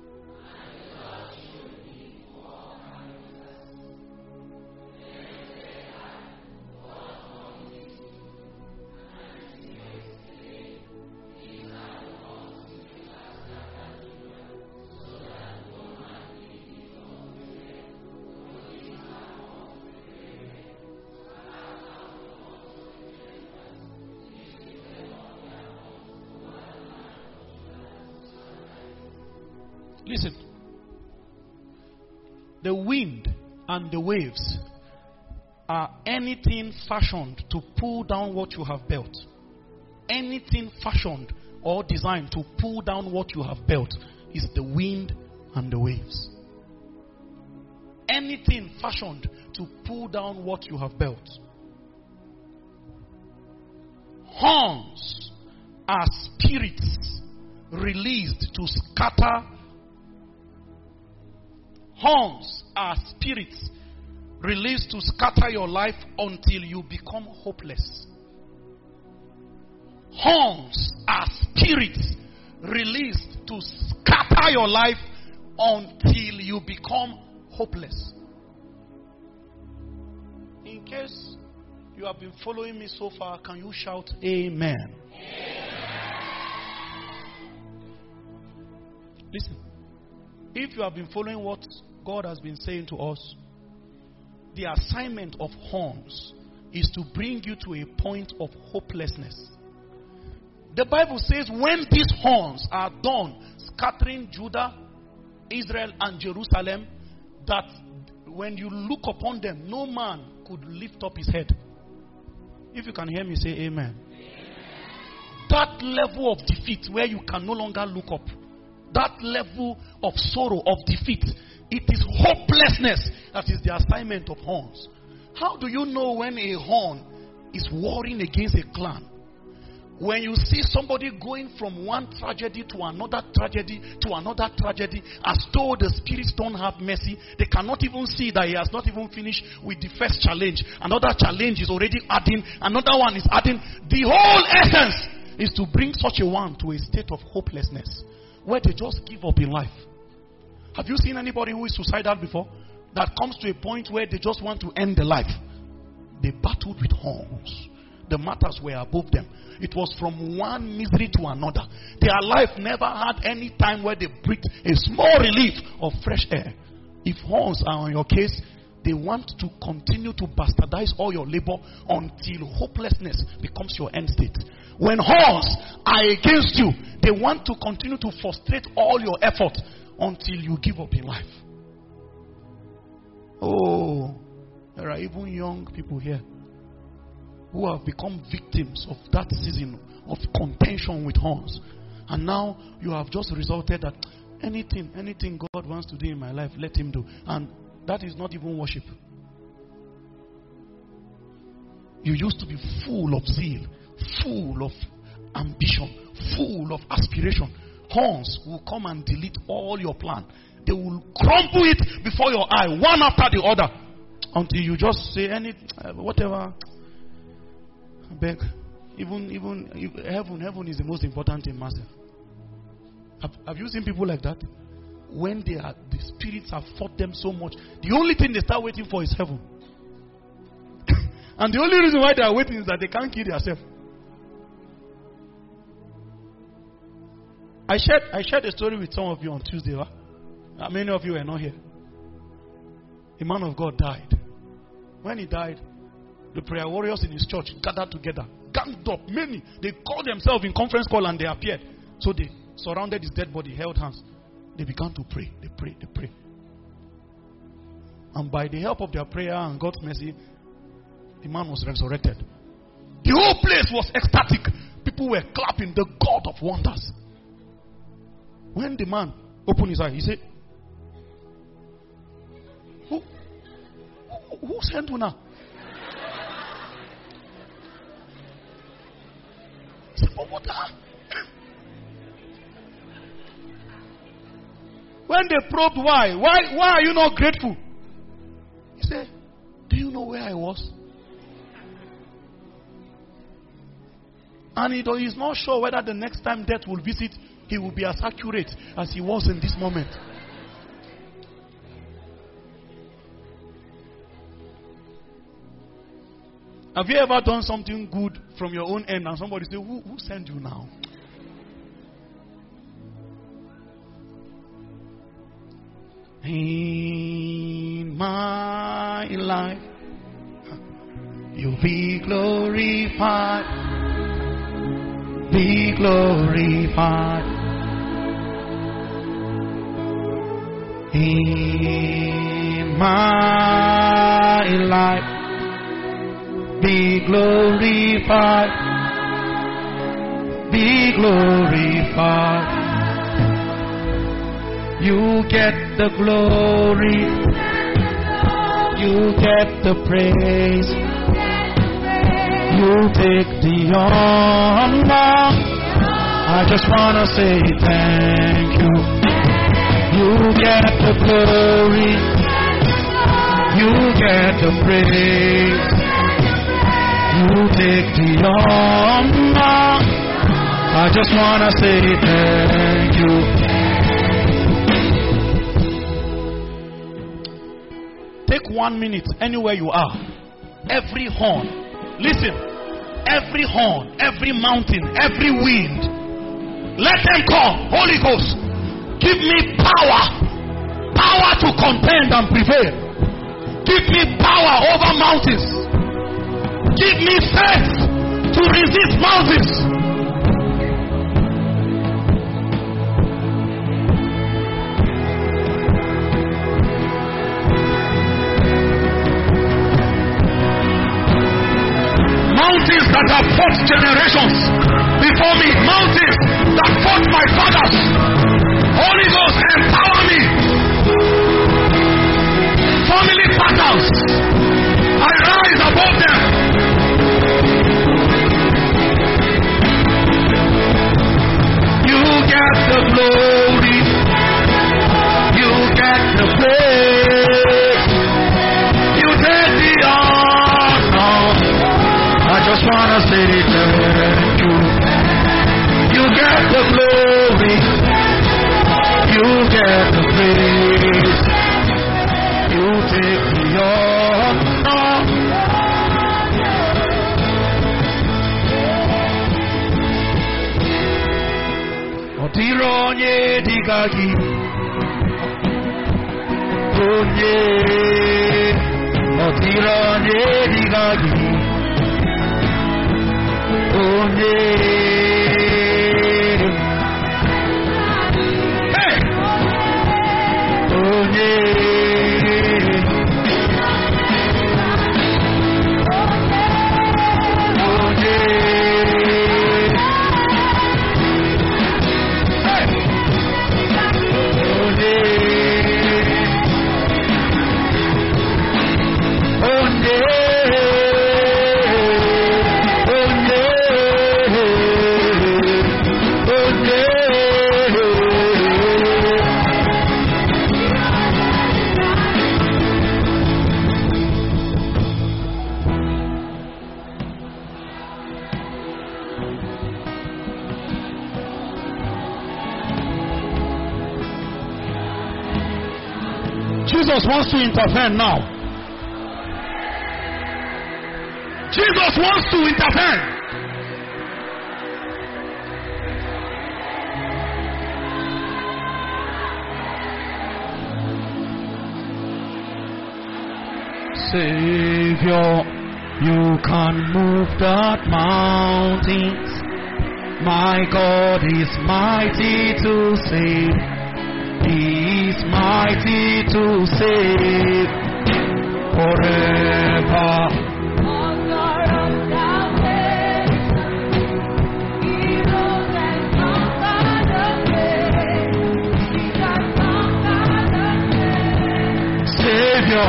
Listen. The wind and the waves are anything fashioned to pull down what you have built. Anything fashioned or designed to pull down what you have built is the wind and the waves. Anything fashioned to pull down what you have built. Horns are spirits released to scatter. Horns are spirits released to scatter your life until you become hopeless. Horns are spirits released to scatter your life until you become hopeless. In case you have been following me so far, can you shout amen? Listen, if you have been following what God has been saying to us, the assignment of horns is to bring you to a point of hopelessness. The Bible says when these horns are done scattering Judah, Israel and Jerusalem, that when you look upon them, no man could lift up his head. If you can hear me, say amen. That level of defeat where you can no longer look up, that level of sorrow, of defeat, it is hopelessness that is the assignment of horns. How do you know when a horn is warring against a clan? When you see somebody going from one tragedy to another tragedy to another tragedy, as though the spirits don't have mercy, they cannot even see that he has not even finished with the first challenge. Another challenge is already adding, another one is adding. The whole essence is to bring such a one to a state of hopelessness where they just give up in life. Have you seen anybody who is suicidal before? That comes to a point where they just want to end the life. They battled with horns. The matters were above them. It was from one misery to another. Their life never had any time where they breathed a small relief of fresh air. If horns are on your case, they want to continue to bastardize all your labor until hopelessness becomes your end state. When horns are against you, they want to continue to frustrate all your effort until you give up in life. Oh, there are even young people here who have become victims of that season of contention with horns. And now you have just resulted that anything God wants to do in my life, let him do. And that is not even worship. You used to be full of zeal, full of ambition, full of aspiration. Horns will come and delete all your plan. They will crumble it before your eye, one after the other, until you just say whatever. I beg. Even heaven is the most important thing, massive. Have you seen people like that? When the spirits have fought them so much, the only thing they start waiting for is heaven. And the only reason why they are waiting is that they can't kill themselves. I shared a story with some of you on Tuesday. Huh? Many of you are not here. A man of God died. When he died, the prayer warriors in his church gathered together, ganged up, many. They called themselves in conference call and they appeared. So they surrounded his dead body, held hands. They began to pray. They prayed. And by the help of their prayer and God's mercy, the man was resurrected. The whole place was ecstatic. People were clapping, the God of wonders. When the man opened his eye, he said, Who sent you now? He said, but what? When they probed why are you not grateful? He said, do you know where I was? And he's not sure whether the next time death will visit, he will be as accurate as he was in this moment. Have you ever done something good from your own end and somebody say, who sent you now? In my life, you'll be glorified. Be glorified. In my life, be glorified. Be glorified. You get the glory. You get the praise. You take the honor. I just want to say thank you. You get the glory. You get the praise. You take the honor. I just want to say thank you. Take 1 minute anywhere you are. Every horn. Listen. Every horn, every mountain, every wind. Let them come. Holy Ghost. Give me power. Power to contend and prevail. Give me power over mountains. Give me faith to resist mountains. Mountains that have fought generations before me. Mountains that fought my fathers. Holy Ghost, empower me. Family battles, I rise above them. You get the glory. You get the praise. You take the honor. I just want to say thank you. You get the glory. You get the praise. You take the honor. Otironye digagi. Onye. Otironye digagi. Jesus wants to intervene now. Jesus wants to intervene. Savior, you can move that mountains. My God is mighty to save. He is mighty to save forever. Savior,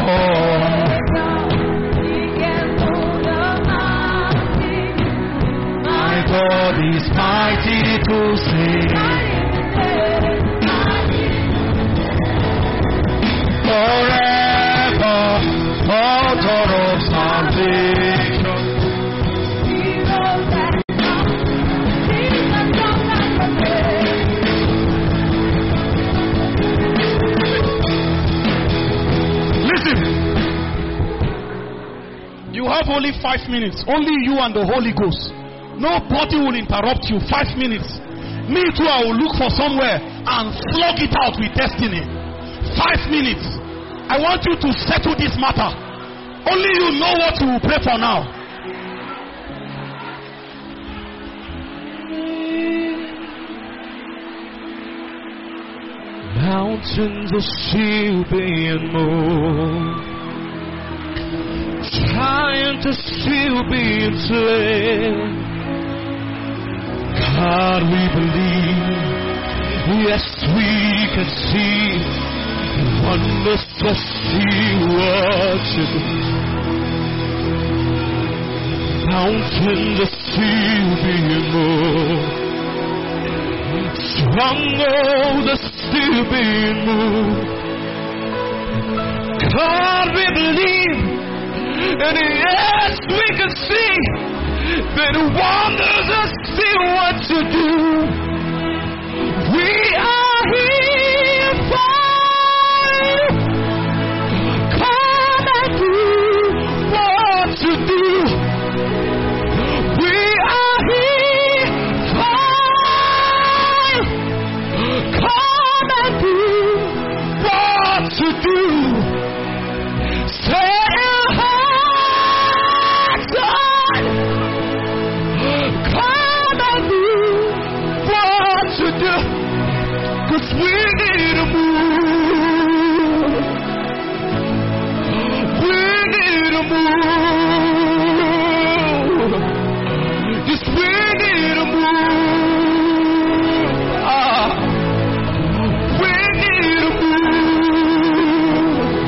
God is mighty to save. Forever, author of salvation. Listen, you have only 5 minutes, only you and the Holy Ghost. Nobody will interrupt you. 5 minutes. Me too, I will look for somewhere and flog it out with destiny. 5 minutes. I want you to settle this matter. Only you know what you will pray for now. Mountains are still being moved. Giants are still being slain. God, we believe, yes, we can see wonders to see what you do. Mountains are still being moved. Strongholds are still being moved. God, we believe, and yes, we can see that wonders are still what to do. We are here for you. Come and do what to do. We are here for you. Come and do what to do. Say we need a move. We need a move. Yes, we need a move. We need a move.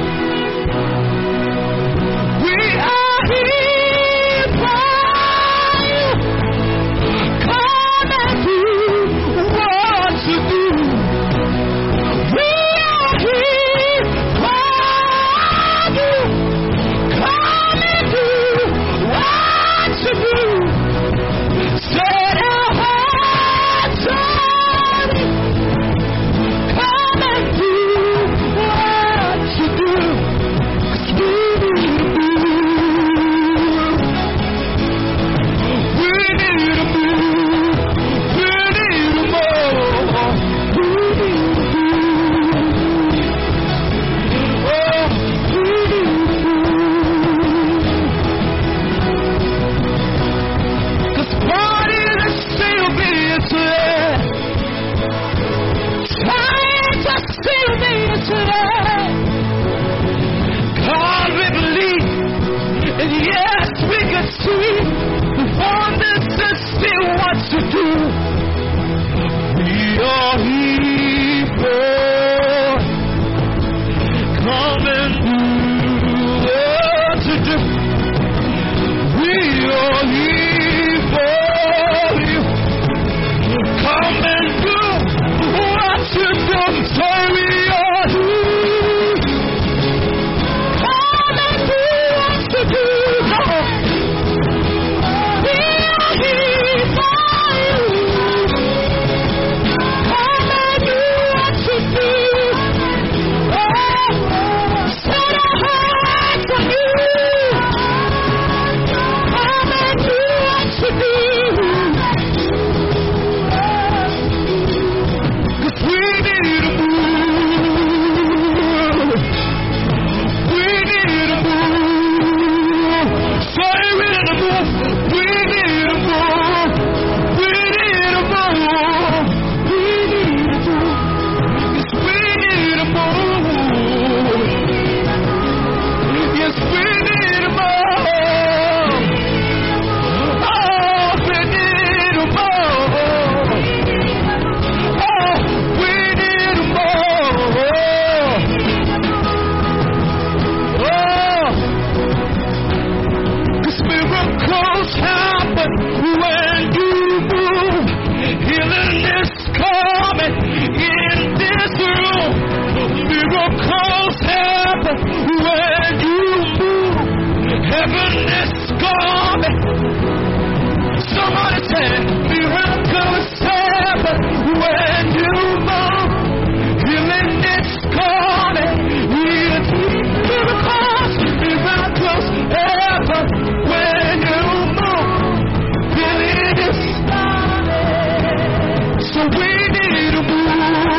Miracles happen when you move. Heaven is coming. Somebody said, miracles happen when you move. Healing is coming. Miracles happen when you move. Healing is coming. So we need to move.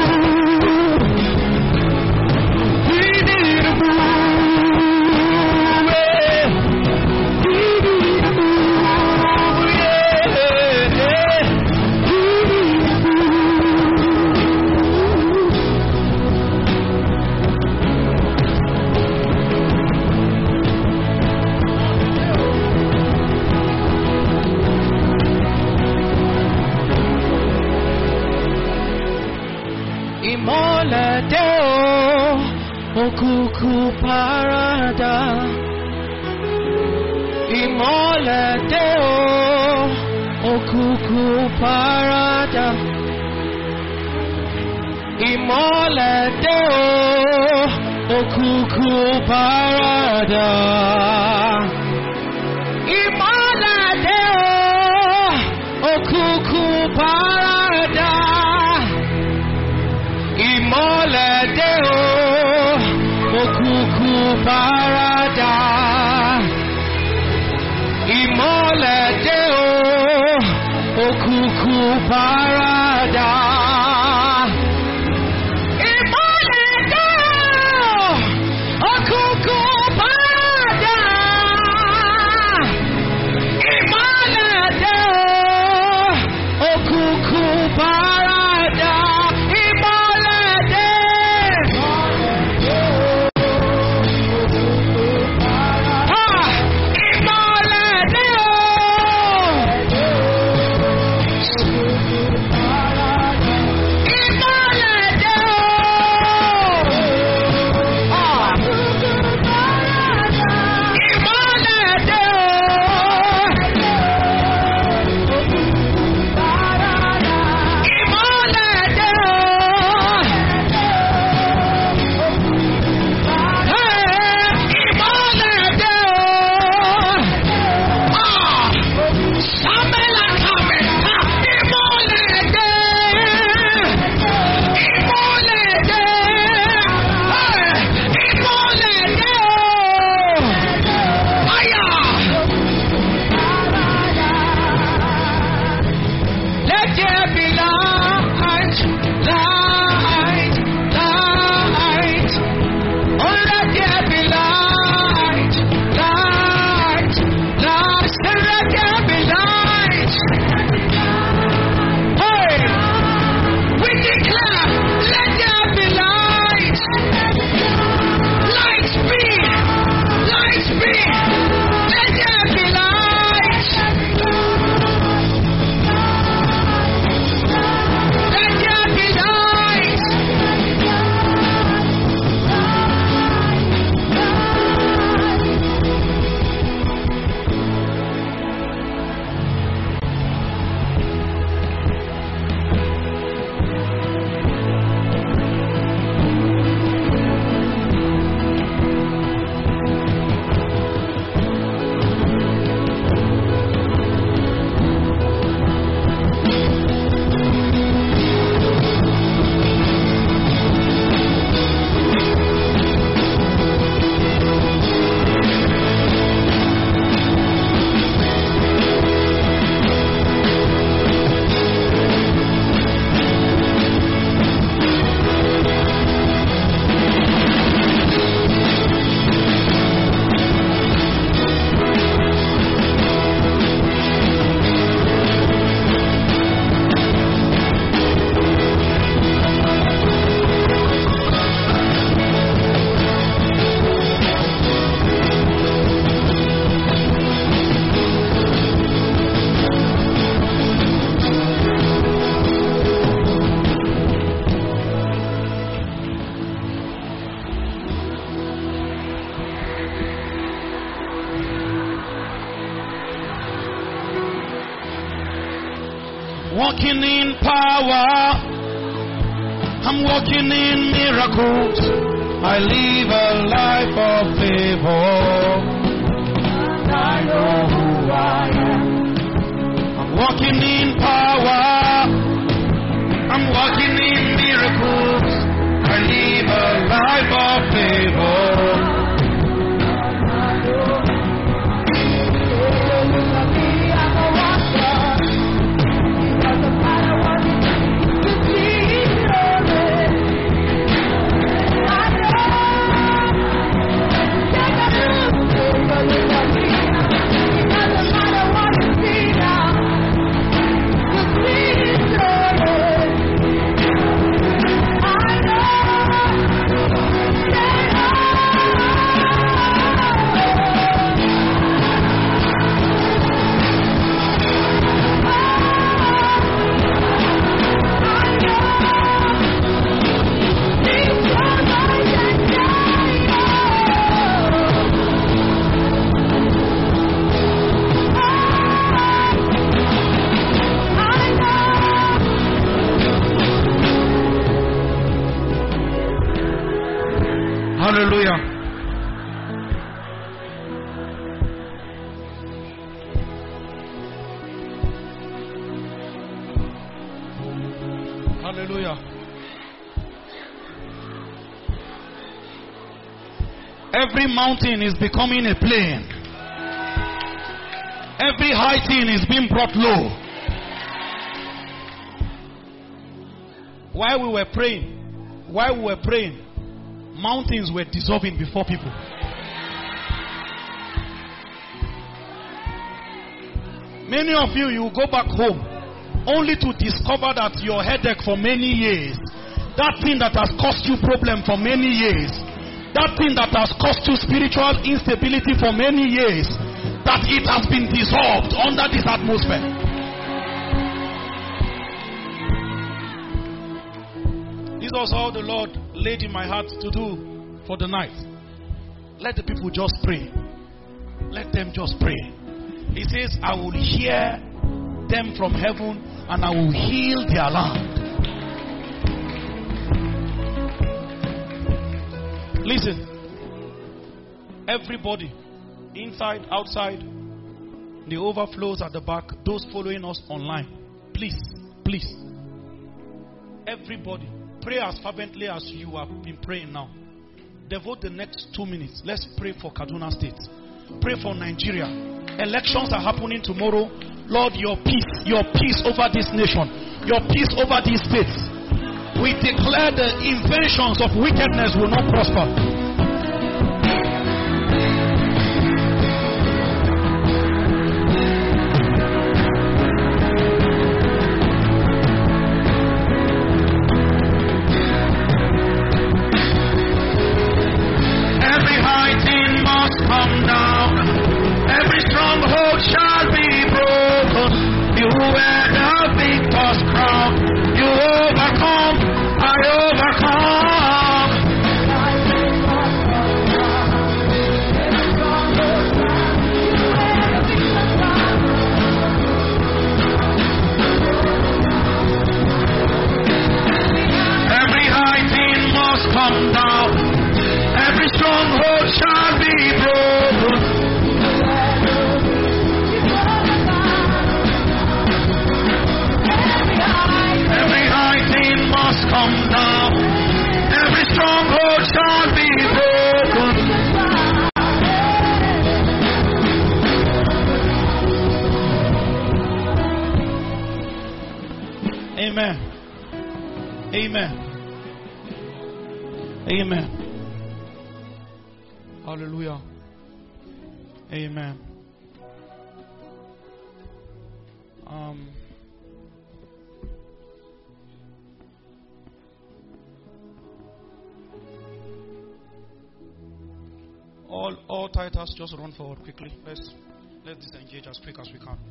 We need to move. Okuku parada, imolete o, okuku parada, imolete o, okuku parada, imolete o, okuku parada, imolete o. Okuku parada, imolete o, okuku parada, imolete o, okuku parada, imolete o, okuku parada, imolete. walking in power. I'm walking in miracles. I live a life of favor. I know who I am. I'm walking in power. I'm walking in miracles. I live a life of favor. Hallelujah. Hallelujah. Every mountain is becoming a plain. Every high thing is being brought low. While we were praying, mountains were dissolving before people. Many of you will go back home only to discover that your headache for many years, that thing that has caused you problem for many years, that thing that has caused you spiritual instability for many years, that it has been dissolved under this atmosphere. This was all the Lord laid in my heart to do for the night. Let the people just pray. Let them just pray. He says, I will hear them from heaven and I will heal their land. Listen, everybody, inside, outside, the overflows at the back, those following us online, please, everybody, pray as fervently as you have been praying now. Devote the next 2 minutes. Let's pray for Kaduna State. Pray for Nigeria. Elections are happening tomorrow. Lord, your peace over this nation, your peace over these states. We declare the inventions of wickedness will not prosper. Amen. Hallelujah. Amen. All titles, just run forward quickly. Let's disengage as quick as we can.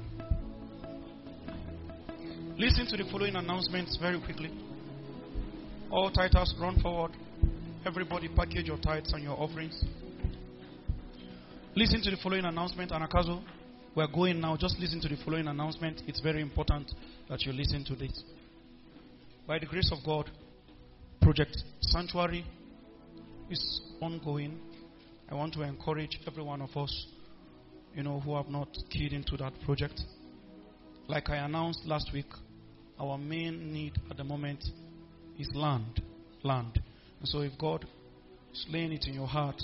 Listen to the following announcements very quickly. All titles, run forward. Everybody package your tithes and your offerings. Listen to the following announcement. Anakazo, we're going now. Just listen to the following announcement. It's very important that you listen to this. By the grace of God, Project Sanctuary is ongoing. I want to encourage every one of us, who have not keyed into that project. Like I announced last week, our main need at the moment is land. And so if God is laying it in your heart,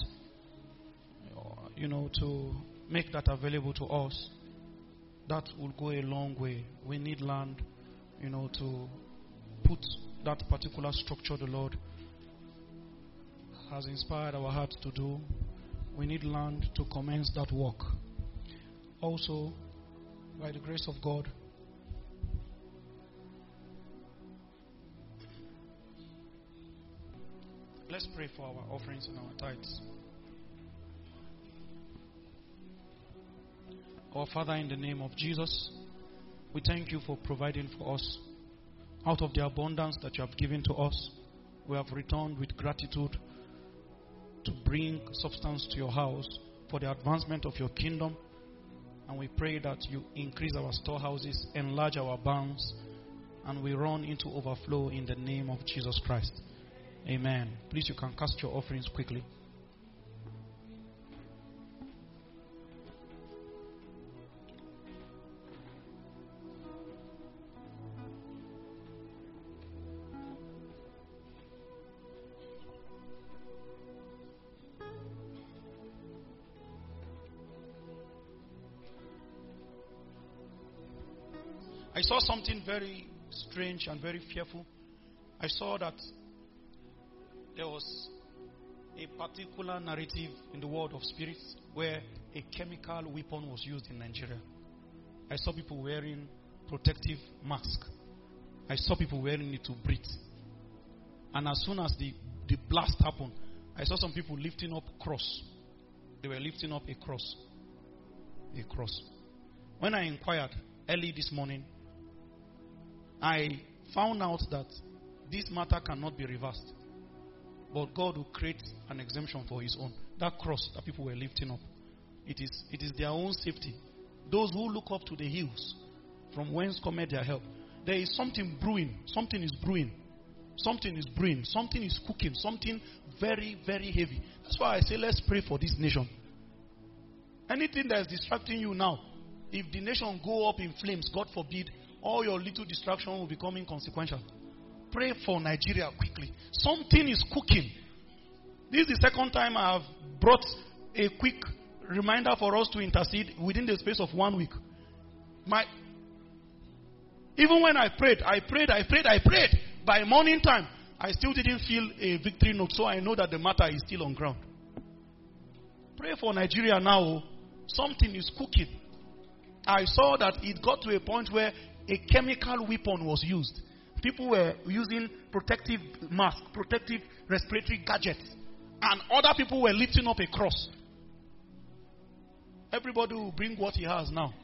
to make that available to us, that will go a long way. We need land, to put that particular structure the Lord has inspired our heart to do. We need land to commence that work. Also, by the grace of God, let's pray for our offerings and our tithes. Our Father, in the name of Jesus, we thank you for providing for us. Out of the abundance that you have given to us, we have returned with gratitude to bring substance to your house for the advancement of your kingdom. And we pray that you increase our storehouses, enlarge our bounds, and we run into overflow in the name of Jesus Christ. Amen. Please, you can cast your offerings quickly. I saw something very strange and very fearful. I saw that there was a particular narrative in the world of spirits where a chemical weapon was used in Nigeria. I saw people wearing protective masks. I saw people wearing it to breathe. And as soon as the blast happened, I saw some people lifting up a cross. They were lifting up a cross. A cross. When I inquired early this morning, I found out that this matter cannot be reversed. But God will create an exemption for his own. That cross that people were lifting up, it is their own safety. Those who look up to the hills, from whence cometh their help. There is something brewing. Something is brewing. Something is brewing. Something is cooking. Something very, very heavy. That's why I say let's pray for this nation. Anything that is distracting you now, if the nation go up in flames, God forbid, all your little distraction will become inconsequential. Pray for Nigeria quickly. Something is cooking. This is the second time I have brought a quick reminder for us to intercede within the space of 1 week. Even when I prayed. By morning time, I still didn't feel a victory note, so I know that the matter is still on ground. Pray for Nigeria now. Something is cooking. I saw that it got to a point where a chemical weapon was used. People were using protective masks, protective respiratory gadgets, and other people were lifting up a cross. Everybody will bring what he has now.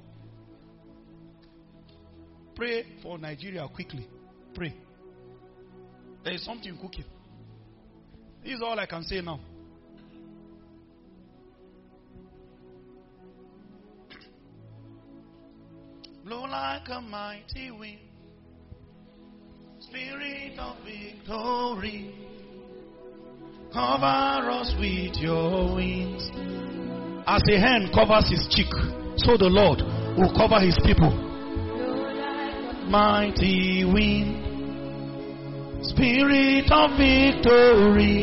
Pray for Nigeria quickly. Pray. There is something cooking. This is all I can say now. Blow like a mighty wind, Spirit of victory, cover us with your wings. As a hen covers his cheek, so the Lord will cover his people. Mighty wind, Spirit of victory,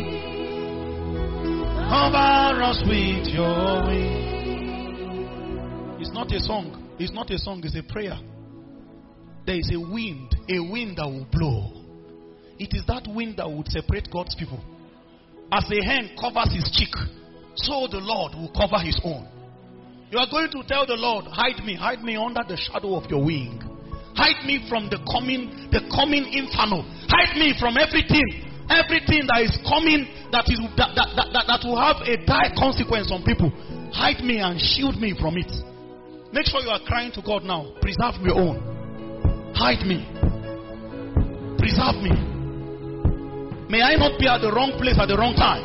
cover us with your wings. It's not a song. It's not a song, it's a prayer. There is a wind that will blow. It is that wind that would separate God's people. As a hen covers his cheek, so the Lord will cover his own. You are going to tell the Lord, hide me under the shadow of your wing. Hide me from the coming inferno. Hide me from everything that is coming that will have a dire consequence on people. Hide me and shield me from it. Make sure you are crying to God now. Preserve my own. Hide me. Preserve me. May I not be at the wrong place at the wrong time.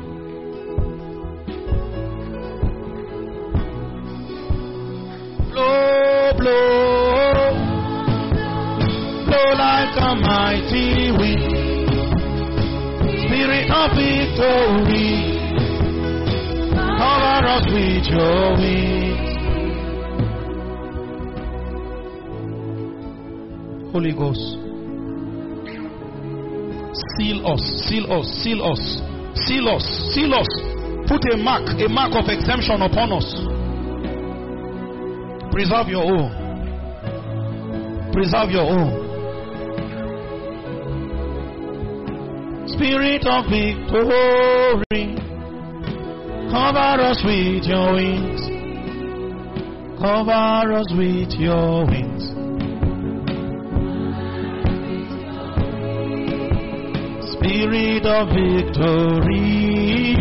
Blow, blow. Blow like a mighty wind. Spirit of victory, cover us with your wings. Holy Ghost, seal us, seal us, seal us, seal us, seal us. Put a mark of exemption upon us. Preserve your own. Preserve your own. Spirit of victory, cover us with your wings. Cover us with your wings. Spirit of victory,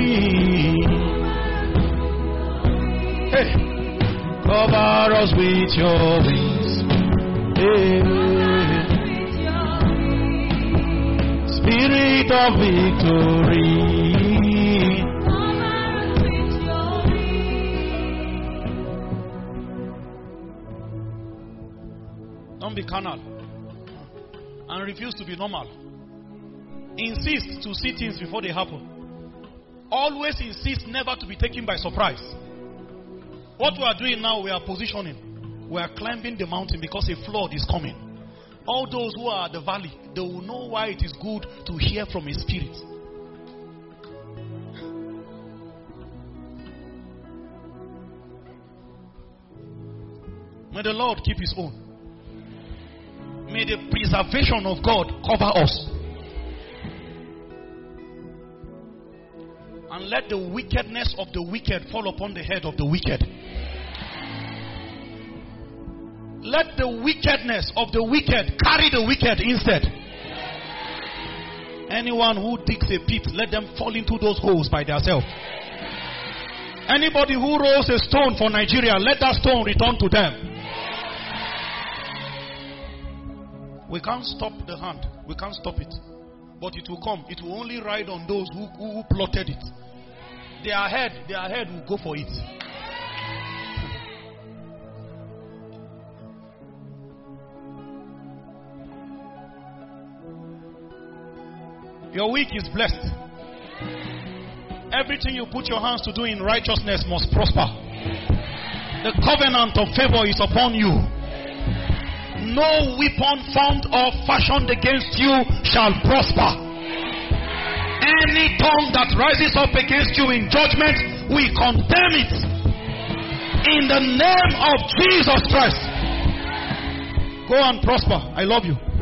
hey, cover us with your wings. Hey. Spirit of victory, don't be carnal and refuse to be normal. Insist to see things before they happen. Always insist never to be taken by surprise. What we are doing now, we are positioning. We are climbing the mountain because a flood is coming. All those who are at the valley, they will know why it is good to hear from His Spirit. May the Lord keep His own. May the preservation of God cover us. And let the wickedness of the wicked fall upon the head of the wicked. Let the wickedness of the wicked carry the wicked instead. Anyone who digs a pit, let them fall into those holes by themselves. Anybody who rolls a stone for Nigeria, let that stone return to them. We can't stop the hand. We can't stop it. But it will come. It will only ride on those who plotted it. Their head will go for it. Your week is blessed. Everything you put your hands to do in righteousness must prosper. The covenant of favor is upon you. No weapon formed or fashioned against you shall prosper. Any tongue that rises up against you in judgment, we condemn it. In the name of Jesus Christ. Go and prosper. I love you.